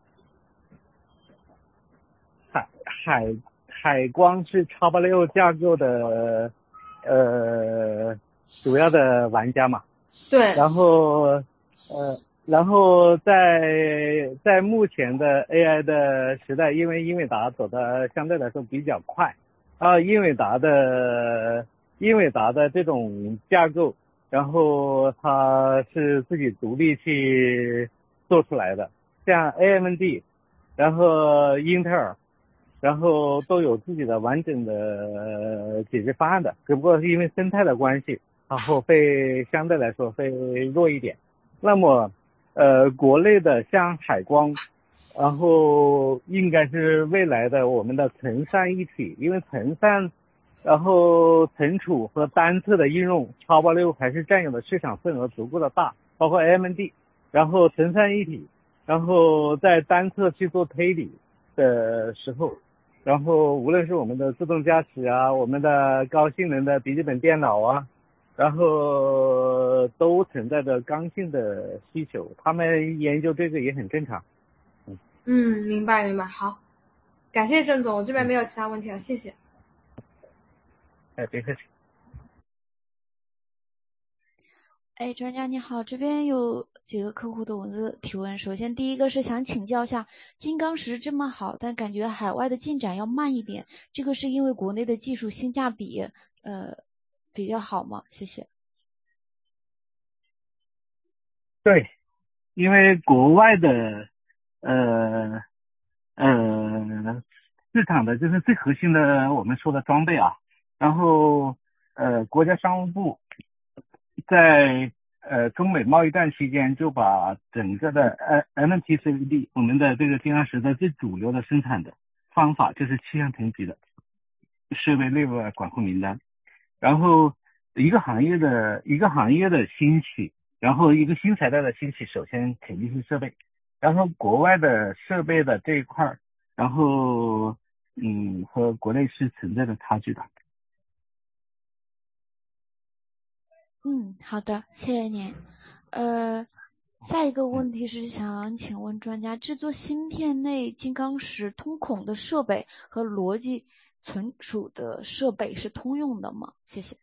海海海光是 X 八六 架构的呃主要的玩家嘛。 对。 然后。呃，然后在在目前的 A I 的时代，因为英伟达走的相对来说比较快，啊，英伟达的英伟达的这种架构，然后它是自己独立去做出来的，像 A M D， 然后英特尔，然后都有自己的完整的解决方案的，只不过是因为生态的关系。 然后会相对来说会弱一点。那么呃国内的像海光，然后应该是未来的我们的层散一体，因为层散然后存储和单侧的应用 X 八六还是占有的市场份额足够的大，包括 A M D， 然后层散一体，然后在单侧去做推理的时候，然后无论是我们的自动驾驶啊，我们的高性能的笔记本电脑啊，然后都存在着刚性的需求，他们研究这个也很正常。 嗯嗯，明白明白，好，感谢郑总，我这边没有其他问题了，谢谢。 哎，别客气。 哎，专家你好，这边有几个客户的文字提问。首先，第一个是想请教一下，金刚石这么好，但感觉海外的进展要慢一点，这个是因为国内的技术性价比呃比较好吗？谢谢。 对，因为国外的呃呃市场的就是最核心的我们说的装备啊，然后呃国家商务部在呃中美贸易战期间就把整个的呃 M T C V D 我们的这个金刚石的最主流的生产的方法就是气象层级的设备列入了管控名单，然后一个行业的一个行业的兴起，然后一个新材料的兴起，首先肯定是设备，然后国外的设备的这一块，然后嗯和国内是存在着差距的。 嗯，好的，谢谢您。呃，下一个问题是想请问专家，制作芯片内金刚石通孔的设备和逻辑存储的设备是通用的吗？谢谢。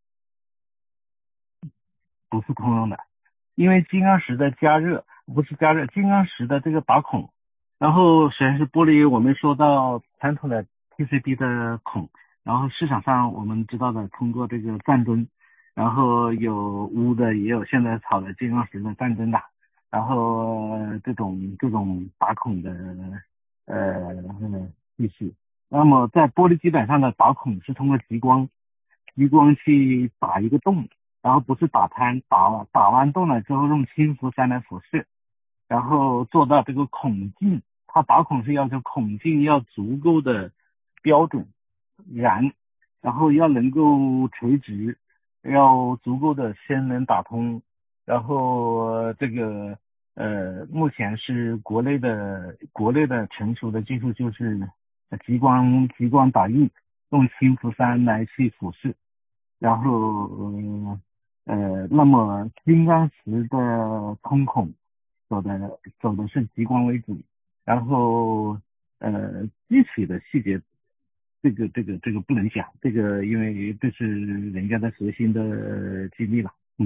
不是通用的，因为金刚石的加热不是加热，金刚石的这个打孔，然后首先是玻璃，我们说到传统的 P C B 的孔，然后市场上我们知道的通过这个战针，然后有钨的也有现在炒的金刚石的战针的，然后这种这种打孔的呃技术，那么在玻璃基板上的打孔是通过极光激光去打一个洞，然后不是打瘫，打打完洞了之后用氢氟酸来辐射，然后做到这个孔径，它打孔是要求孔径要足够的标准圆，然后要能够垂直，要足够的深能打通，然后这个呃目前是国内的国内的成熟的技术就是激光激光打印，用氢氟酸来去辐射。然后呃，那么金刚石的通孔走的走的是极光为主，然后呃具体的细节，这个这个这个不能讲，这个因为这是人家的核心的基地了，嗯。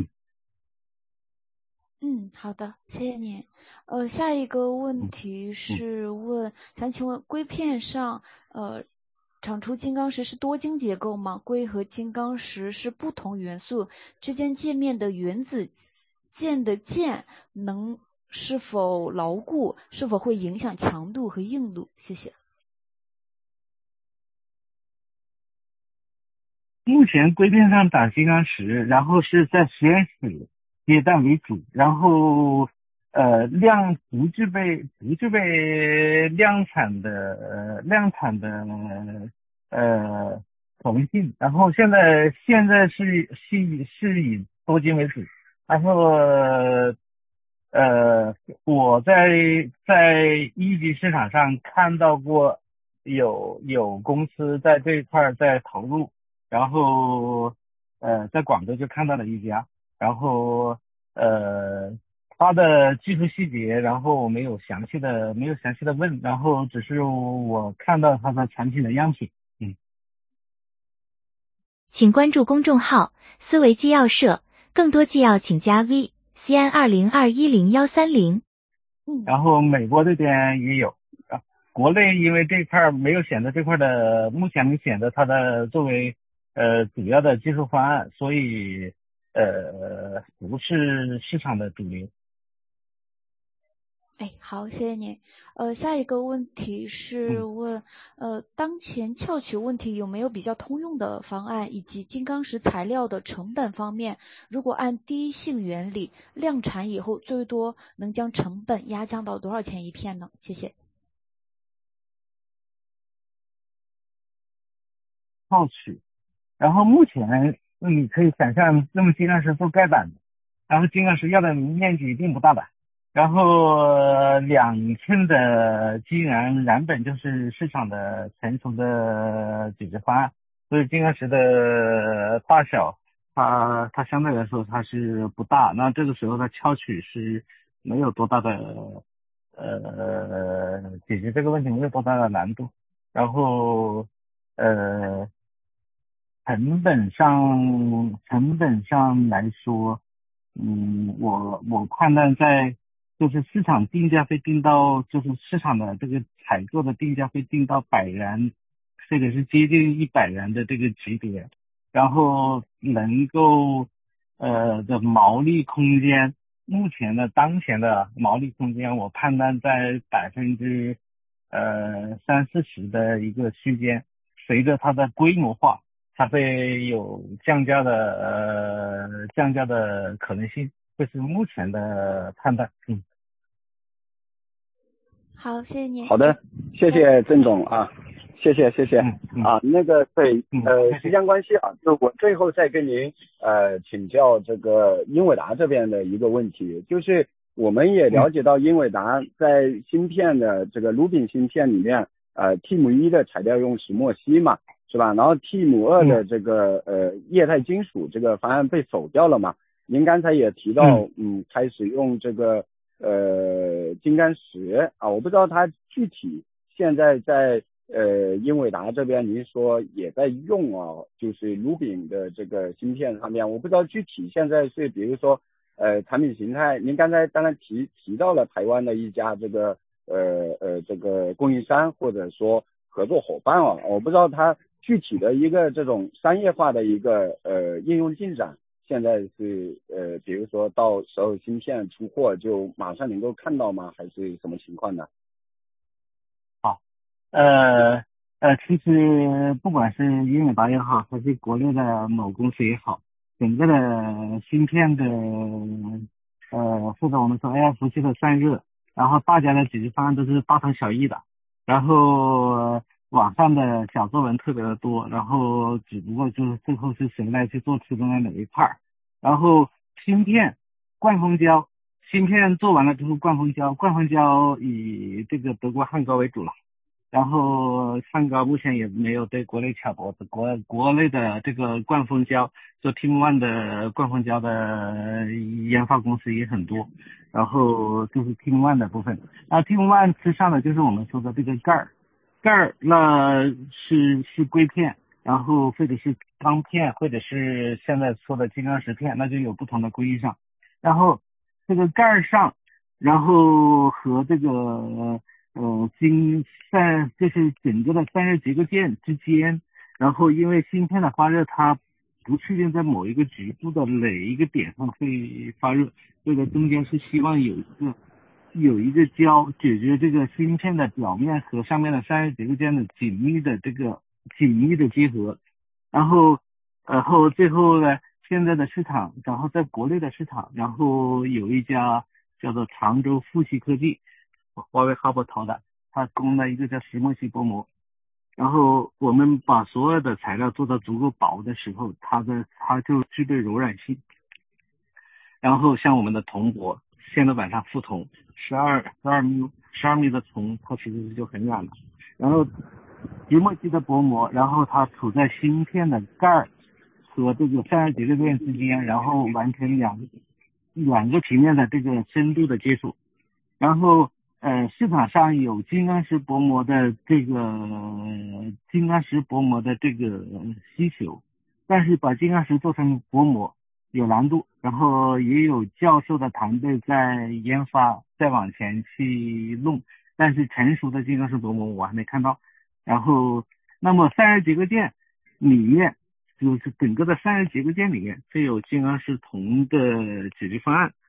嗯，好的，谢谢您。呃，下一个问题是问，想请问硅片上呃。产出金刚石是多晶结构吗？硅和金刚石是不同元素之间界面的原子键的键能是否牢固，是否会影响强度和硬度？谢谢。 目前硅片上打金刚石，然后是在实验室阶段为主，然后呃量不具备不具备量产的呃量产的呃可能性，然后现在现在是是以是以多晶为主，然后呃我在在一级市场上看到过有有公司在这一块在投入，然后呃在广州就看到了一家，然后呃它的技术细节，然后我没有详细的没有详细的问，然后只是我看到它的产品的样品。嗯， 请关注公众号思维机要社，更多机要请加 V C N 二零二一零幺三零。 嗯， 然后美国这边也有，啊，国内因为这块没有选择这块的，目前没选择它的作为呃主要的技术方案，所以呃不是市场的主流。 哎，好，谢谢您。呃，下一个问题是问，呃，当前翘取问题有没有比较通用的方案，以及金刚石材料的成本方面，如果按第一性原理量产以后，最多能将成本压降到多少钱一片呢？谢谢。 翘取，然后目前你可以想象，那么金刚石做盖板的，然后金刚石要的面积并不大的。然后两寸的基燃燃本就是市场的成熟的解决方案，所以金刚石的大小它它相对来说它是不大，那这个时候它翘取是没有多大的呃解决这个问题没有多大的难度，然后呃成本上成本上来说，嗯我我判断在就是市场定价会定到，就是市场的这个采购的定价会定到百元，或者是接近一百元的这个级别，然后能够呃的毛利空间，目前的当前的毛利空间，我判断在百分之呃三四十的一个区间，随着它的规模化，它会有降价的呃降价的可能性。这是目前的判断。嗯， 好，谢谢您。 好的，谢谢郑总啊，谢谢谢谢、嗯嗯、啊。那个对呃时间关系啊，就我最后再跟您呃请教这个英伟达这边的一个问题，就是我们也了解到英伟达在芯片的这个 Rubin 芯片里面，呃 T M 一的材料用石墨烯嘛，是吧？然后 T M 二的这个呃液态金属这个方案被否掉了嘛？您刚才也提到，嗯，嗯开始用这个呃金刚石啊，我不知道它具体现在在呃英伟达这边，您说也在用啊，就是 Rubin 的这个芯片上面，我不知道具体现在是比如说呃产品形态，您刚才当然提提到了台湾的一家这个呃呃这个供应商或者说合作伙伴啊，我不知道它具体的一个这种商业化的一个呃应用进展。现在是呃，比如说到时候芯片出货就马上能够看到吗？还是什么情况呢？ 好，呃呃，其实不管是英伟达也好，还是国内的某公司也好，整个的芯片的呃，或者我们说 A I 服务器的散热，然后大家的解决方案都是大同小异的，然后网上的小作文特别的多，然后只不过就是最后是谁来去做其中的哪一块儿。然后芯片灌封胶，芯片做完了之后灌封胶，灌封胶以这个德国汉高为主了。然后汉高目前也没有对国内抢夺，国国内的这个灌封胶做 T M 一 的灌封胶的研发公司也很多，然后就是 T M 一 的部分。那 T M 一 之上的就是我们说的这个盖儿，盖儿那是是硅片，然后或者是钢片，或者是现在说的金刚石片，那就有不同的规上。然后这个盖儿上，然后和这个呃晶散就是整个的散热结构件之间，然后因为芯片的发热，它不确定在某一个局部的哪一个点上会发热，这个中间是希望有一个有一个胶解决这个芯片的表面和上面的散热结构件的紧密的这个紧密的结合，然后然后最后呢，现在的市场，然后在国内的市场，然后有一家叫做常州富硒科技，华为哈勃投的，它供了一个叫石墨烯薄膜，然后我们把所有的材料做到足够薄的时候，它的它就具备柔软性。然后像我们的铜箔，现在板上覆铜，十二十二米十二米的铜，它其实就很软了。然后石墨烯的薄膜，然后它处在芯片的盖儿和这个散热结构件之间，然后完成两两个平面的这个深度的接触。然后呃市场上有金刚石薄膜的这个金刚石薄膜的这个需求，但是把金刚石做成薄膜有难度，然后也有教授的团队在研发，再往前去弄，但是成熟的金刚石薄膜我还没看到。然后那么散热结构件里面，就是整个的散热结构件里面，这有金刚石铜的解决方案，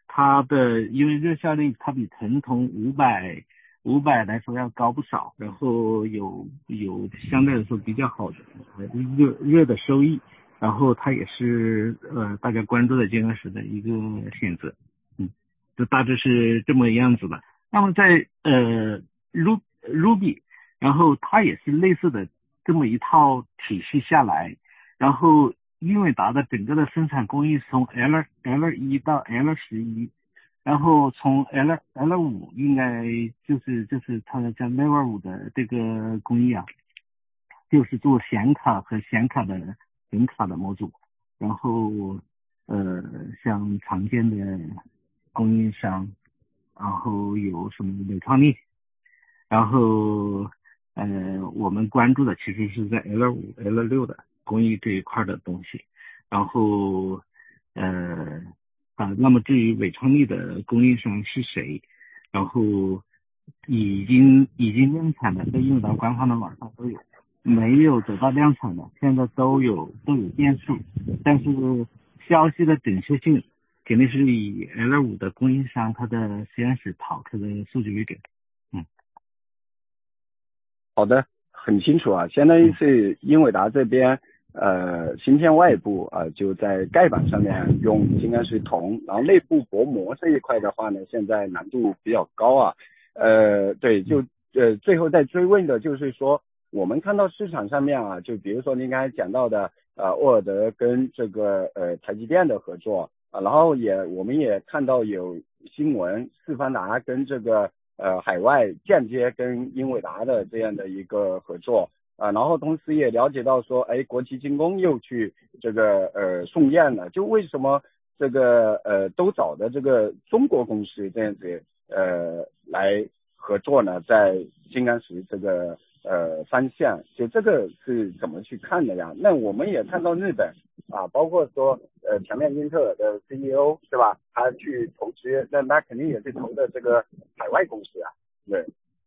它的因为热效率它比纯铜五百五百来说要高不少，然后有有相对来说比较好的热热的收益，然后它也是呃大家关注的金刚石的一个选择，嗯，就大致是这么样子的。那么在呃 Ruby， 然后它也是类似的这么一套体系下来，然后英伟达的整个的生产工艺从 L L 一到 L 十一，然后从 L L 五应该就是就是它的叫 Level 五的这个工艺啊，就是做显卡和显卡的显卡的模组，然后呃像常见的供应商，然后有什么美创力，然后呃我们关注的其实是在 L 五 L 六的工艺这一块的东西，然后呃啊那么至于伟创力的供应商是谁，然后已经已经量产的在英伟达官方的网上都有，没有得到量产的现在都有都有变数，但是消息的准确性肯定是以 L 五的供应商它的实验室跑出的数据为准。嗯， 好的，很清楚啊，相当于是英伟达这边呃芯片外部啊、呃、就在盖板上面用金刚石铜，然后内部薄膜这一块的话呢，现在难度比较高啊。呃，对，就呃最后再追问的就是说，我们看到市场上面啊，就比如说您刚才讲到的呃沃尔德跟这个呃台积电的合作啊，然后也我们也看到有新闻，四方达跟这个呃海外间接跟英伟达的这样的一个合作啊，然后同时也了解到说，哎，国旗精工又去这个呃送验了，就为什么这个呃都找的这个中国公司这样子呃来合作呢，在金刚石这个呃方向，就这个是怎么去看的呀？那我们也看到日本啊，包括说呃强面英特尔的 C E O 是吧，他去投资，那他肯定也是投的这个海外公司啊，对。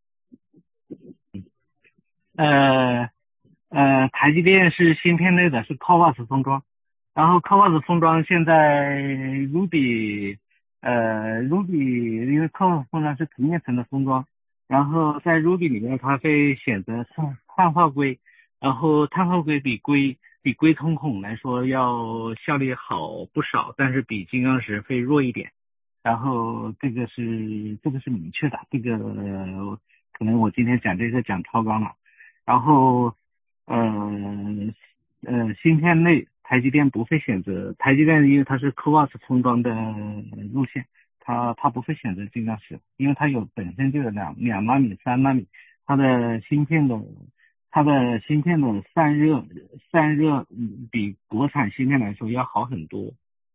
呃呃，台积电是芯片类的，是 C O V A S 封装，然后 C O V A S 封装现在 Ruby 呃 Ruby 因为 C O V A S 封装是平面层的封装，然后在 Ruby 里面它会选择碳碳化硅，然后碳化硅比硅比硅通孔来说要效率好不少，但是比金刚石会弱一点，然后这个是这个是明确的，这个、呃、可能我今天讲这个讲超纲了。然后呃呃芯片类台积电不会选择，台积电因为它是 C O V A S 封装的路线，它它不会选择金刚石，因为它有本身就有两两纳米三纳米，它的芯片的它的芯片的散热散热比国产芯片来说要好很多，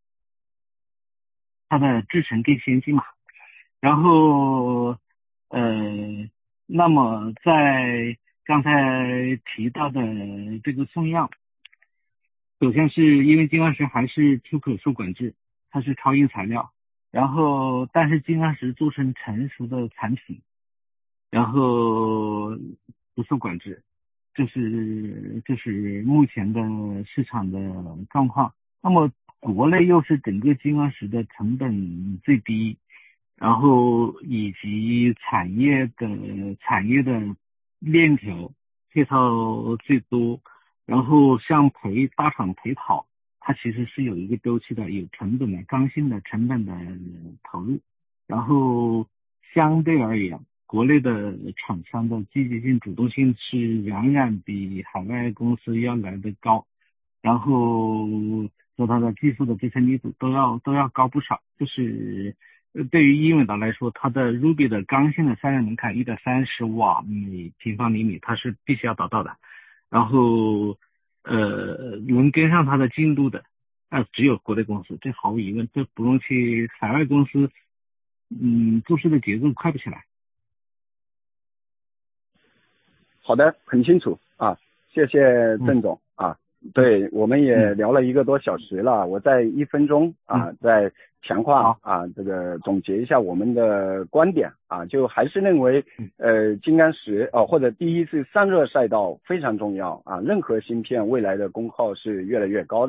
它的制程更先进嘛。然后呃那么在刚才提到的这个送样，首先是因为金刚石还是出口受管制，它是超硬材料，然后但是金刚石做成成熟的产品，然后不受管制，这是这是目前的市场的状况。那么国内又是整个金刚石的成本最低，然后以及产业的产业的链条配套最多，然后像陪大厂陪跑，它其实是有一个周期的，有成本的刚性的成本的投入，然后相对而言国内的厂商的积极性主动性是远远比海外公司要来的高，然后说它的技术的支撑力度都要都要高不少，就是对于英伟达来说，它的 Ruby 的刚性的散热门槛一百三十瓦每平方厘米，它是必须要达到的。然后呃，能跟上它的进度的，那、呃、只有国内公司，这毫无疑问，这不用去海外公司，嗯，做事的节奏快不起来。 好的，很清楚啊，谢谢郑总、嗯、啊。对，我们也聊了一个多小时了，嗯、我在一分钟啊，嗯、再强化啊，这个总结一下我们的观点啊，就还是认为呃金刚石哦、啊，或者第一是散热赛道非常重要啊，任何芯片未来的功耗是越来越高的。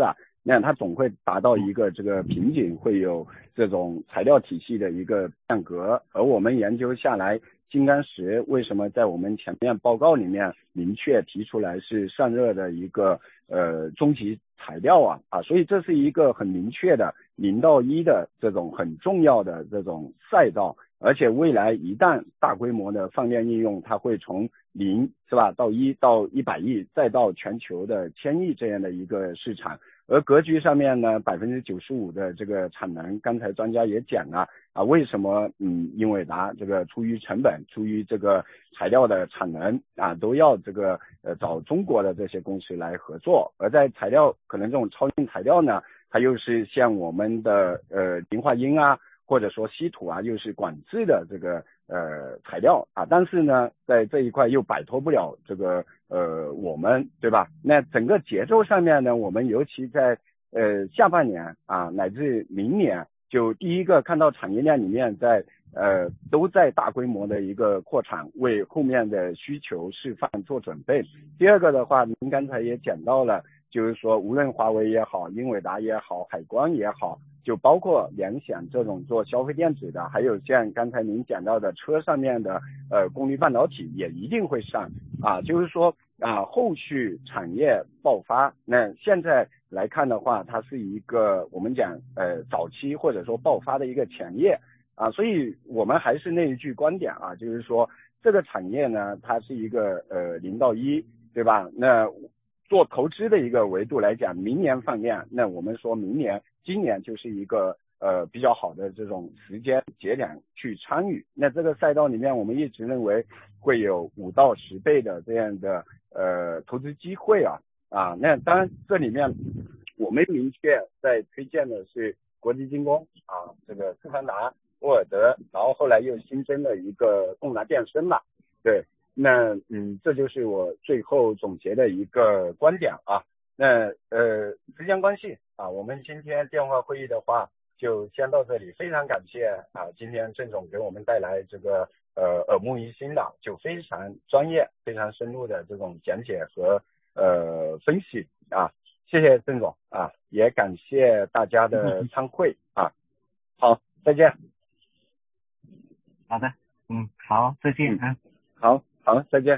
那它总会达到一个这个瓶颈，会有这种材料体系的一个变革。而我们研究下来，金刚石为什么在我们前面报告里面明确提出来是散热的一个呃终极材料啊啊，所以这是一个很明确的零到一的这种很重要的这种赛道。而且未来一旦大规模的放电应用，它会从零是吧到一到一百亿，再到全球的千亿这样的一个市场。而格局上面呢，百分之九十五的这个产能，刚才专家也讲了啊，为什么嗯英伟达这个出于成本，出于这个材料的产能啊，都要这个呃找中国的这些公司来合作。而在材料可能这种超硬材料呢，它又是像我们的呃磷化铟啊，或者说稀土啊，又是管制的这个呃材料啊，但是呢，在这一块又摆脱不了这个呃我们对吧？那整个节奏上面呢，我们尤其在呃下半年啊，乃至明年，就第一个看到产业链里面在呃都在大规模的一个扩产，为后面的需求示范做准备。第二个的话，您刚才也讲到了，就是说无论华为也好，英伟达也好，海光也好，就包括联想这种做消费电子的，还有像刚才您讲到的车上面的呃功率半导体也一定会上啊，就是说啊后续产业爆发，那现在来看的话，它是一个我们讲呃早期或者说爆发的一个前夜啊，所以我们还是那一句观点啊，就是说这个产业呢，它是一个呃零到一，对吧？那做投资的一个维度来讲，明年放电，那我们说明年、今年就是一个呃比较好的这种时间节点去参与。那这个赛道里面，我们一直认为会有五到十倍的这样的呃投资机会啊啊。那当然这里面我们明确在推荐的是国际精工啊，这个斯凡达、沃尔德，然后后来又新增了一个贡达电声嘛，对。那嗯，这就是我最后总结的一个观点啊。那呃，时间关系啊，我们今天电话会议的话就先到这里。非常感谢啊，今天郑总给我们带来这个呃耳目一新的，就非常专业、非常深入的这种讲解和呃分析啊。谢谢郑总啊，也感谢大家的参会啊。好，再见。 好的，嗯，好，再见啊。 好。好，再见。